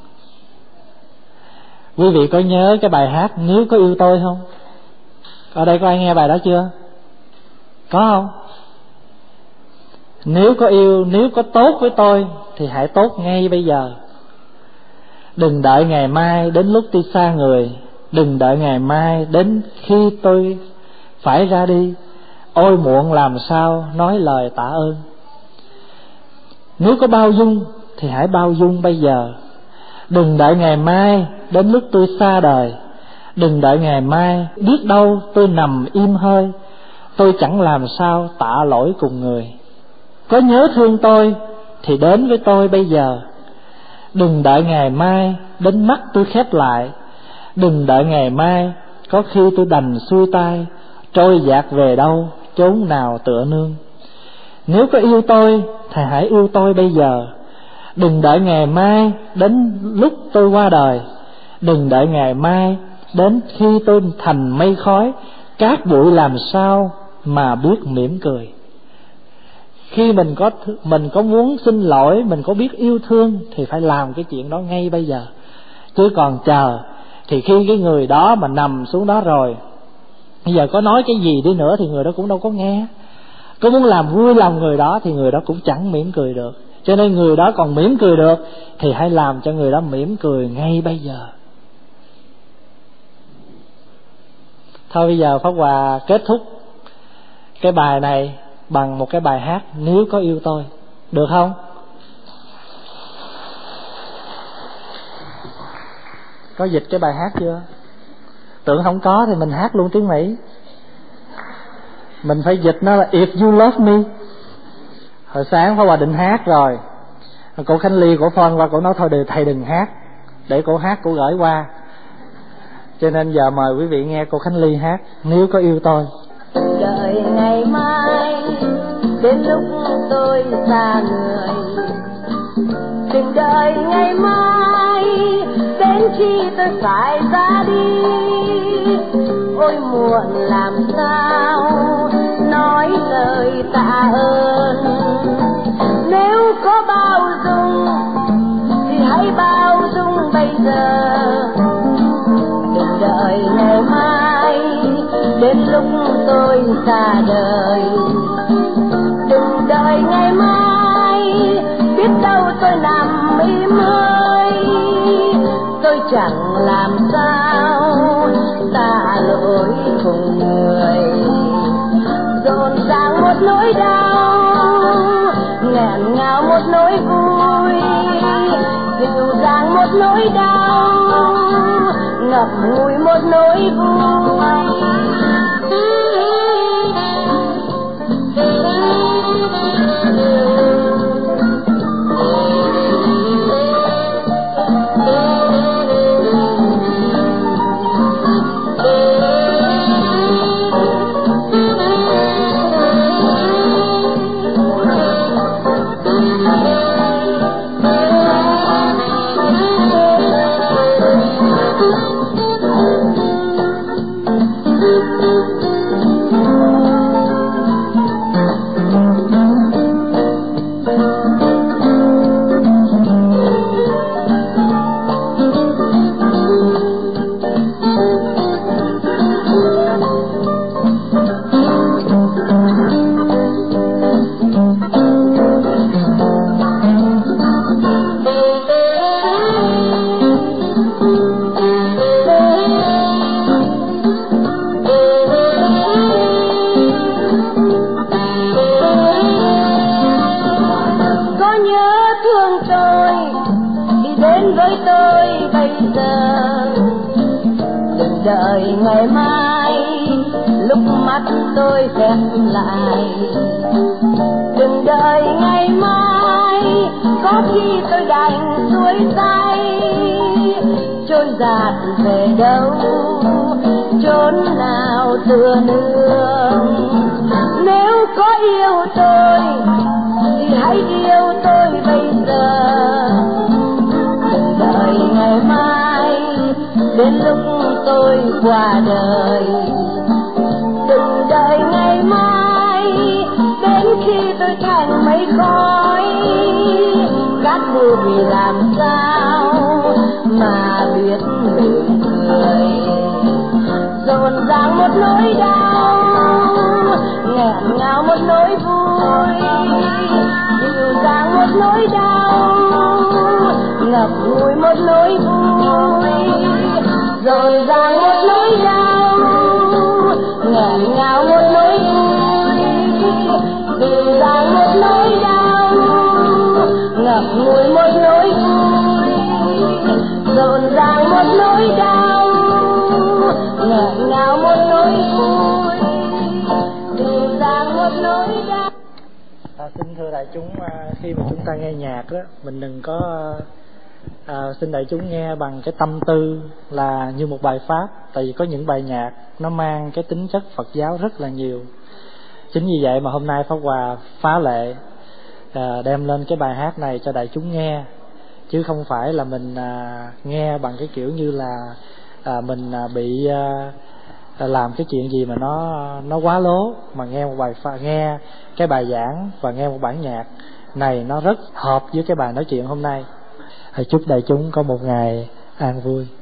Quý vị có nhớ cái bài hát Nếu Có Yêu Tôi không? Ở đây có ai nghe bài đó chưa? Có không? Nếu có yêu, nếu có tốt với tôi thì hãy tốt ngay bây giờ. Đừng đợi ngày mai đến lúc tôi xa người, đừng đợi ngày mai đến khi tôi phải ra đi. Ôi muộn làm sao nói lời tạ ơn. Nếu có bao dung thì hãy bao dung bây giờ. Đừng đợi ngày mai đến lúc tôi xa đời, đừng đợi ngày mai biết đâu tôi nằm im hơi, tôi chẳng làm sao tạ lỗi cùng người. Có nhớ thương tôi thì đến với tôi bây giờ. Đừng đợi ngày mai đến mắt tôi khép lại, đừng đợi ngày mai có khi tôi đành xuôi tay, trôi dạt về đâu chốn nào tựa nương. Nếu có yêu tôi thì hãy yêu tôi bây giờ. Đừng đợi ngày mai đến lúc tôi qua đời, đừng đợi ngày mai đến khi tôi thành mây khói, cát bụi làm sao mà biết mỉm cười. Khi mình có muốn xin lỗi, mình có biết yêu thương thì phải làm cái chuyện đó ngay bây giờ. Chứ còn chờ thì khi cái người đó mà nằm xuống đó rồi, bây giờ có nói cái gì đi nữa thì người đó cũng đâu có nghe. Có muốn làm vui lòng người đó thì người đó cũng chẳng mỉm cười được. Cho nên người đó còn mỉm cười được thì hãy làm cho người đó mỉm cười ngay bây giờ. Thôi bây giờ Pháp Hòa kết thúc cái bài này bằng một cái bài hát Nếu Có Yêu Tôi, được không? Có dịch cái bài hát chưa? Tưởng không có thì mình hát luôn tiếng Mỹ. Mình phải dịch nó là If You Love Me. Hồi sáng Pháp Hòa định hát rồi, cô Khánh Ly cổ phone qua, cổ nói thôi thầy đừng hát, để cô hát cô gửi qua. Cho nên giờ mời quý vị nghe cô Khánh Ly hát Nếu Có Yêu Tôi. Đợi ngày mai đến lúc tôi xa người, đừng đợi ngày mai đến khi tôi phải ra đi. Ôi muộn làm sao nói lời tạ ơn. Nếu có bao dung thì hãy bao dung bây giờ. Đừng đợi ngày mai đến lúc tôi xa đời, đừng đợi ngày mai biết đâu tôi nằm im hơi, tôi chẳng làm sao tạ lỗi cùng người. Rộn ràng một nỗi đau, nghẹn ngào một nỗi vui, dịu dàng một nỗi đau, ngập ngùi một nỗi vui. đến với tôi bây giờ. Đừng đợi ngày mai lúc mắt tôi khép lại, đừng đợi ngày mai có khi tôi đành xuôi tay, trôi dạt về đâu chốn nào tựa nương. Nếu có yêu tôi thì hãy yêu tôi bây giờ, đừng đợi ngày mai đến lúc tôi qua đời, đừng đợi ngày mai đến khi tôi thành mây khói. Các cô vì làm sao mà biết mỉm cười, rộn ràng một nỗi đau, nghẹn ngào một nỗi vui, dịu dàng một nỗi đau, ngập ngùi một nỗi vui, rộn ràng một nỗi đau, nghẹn ngào một nỗi vui, dịu dàng một nỗi đau, ngập ngùi một nỗi vui, rộn ràng một nỗi đau, nghẹn ngào một nỗi vui, dịu dàng một nỗi đau. Xin thưa đại chúng, khi mà chúng ta nghe nhạc đó, mình đừng có xin đại chúng nghe bằng cái tâm tư là như một bài pháp. Tại vì có những bài nhạc nó mang cái tính chất Phật giáo rất là nhiều. Chính vì vậy mà hôm nay Pháp Hòa phá lệ đem lên cái bài hát này cho đại chúng nghe, chứ không phải là mình nghe bằng cái kiểu như là mình bị làm cái chuyện gì mà nó quá lố. Mà nghe một nghe cái bài giảng và nghe một bản nhạc này nó rất hợp với cái bài nói chuyện hôm nay. Chúc đại chúng có một ngày an vui.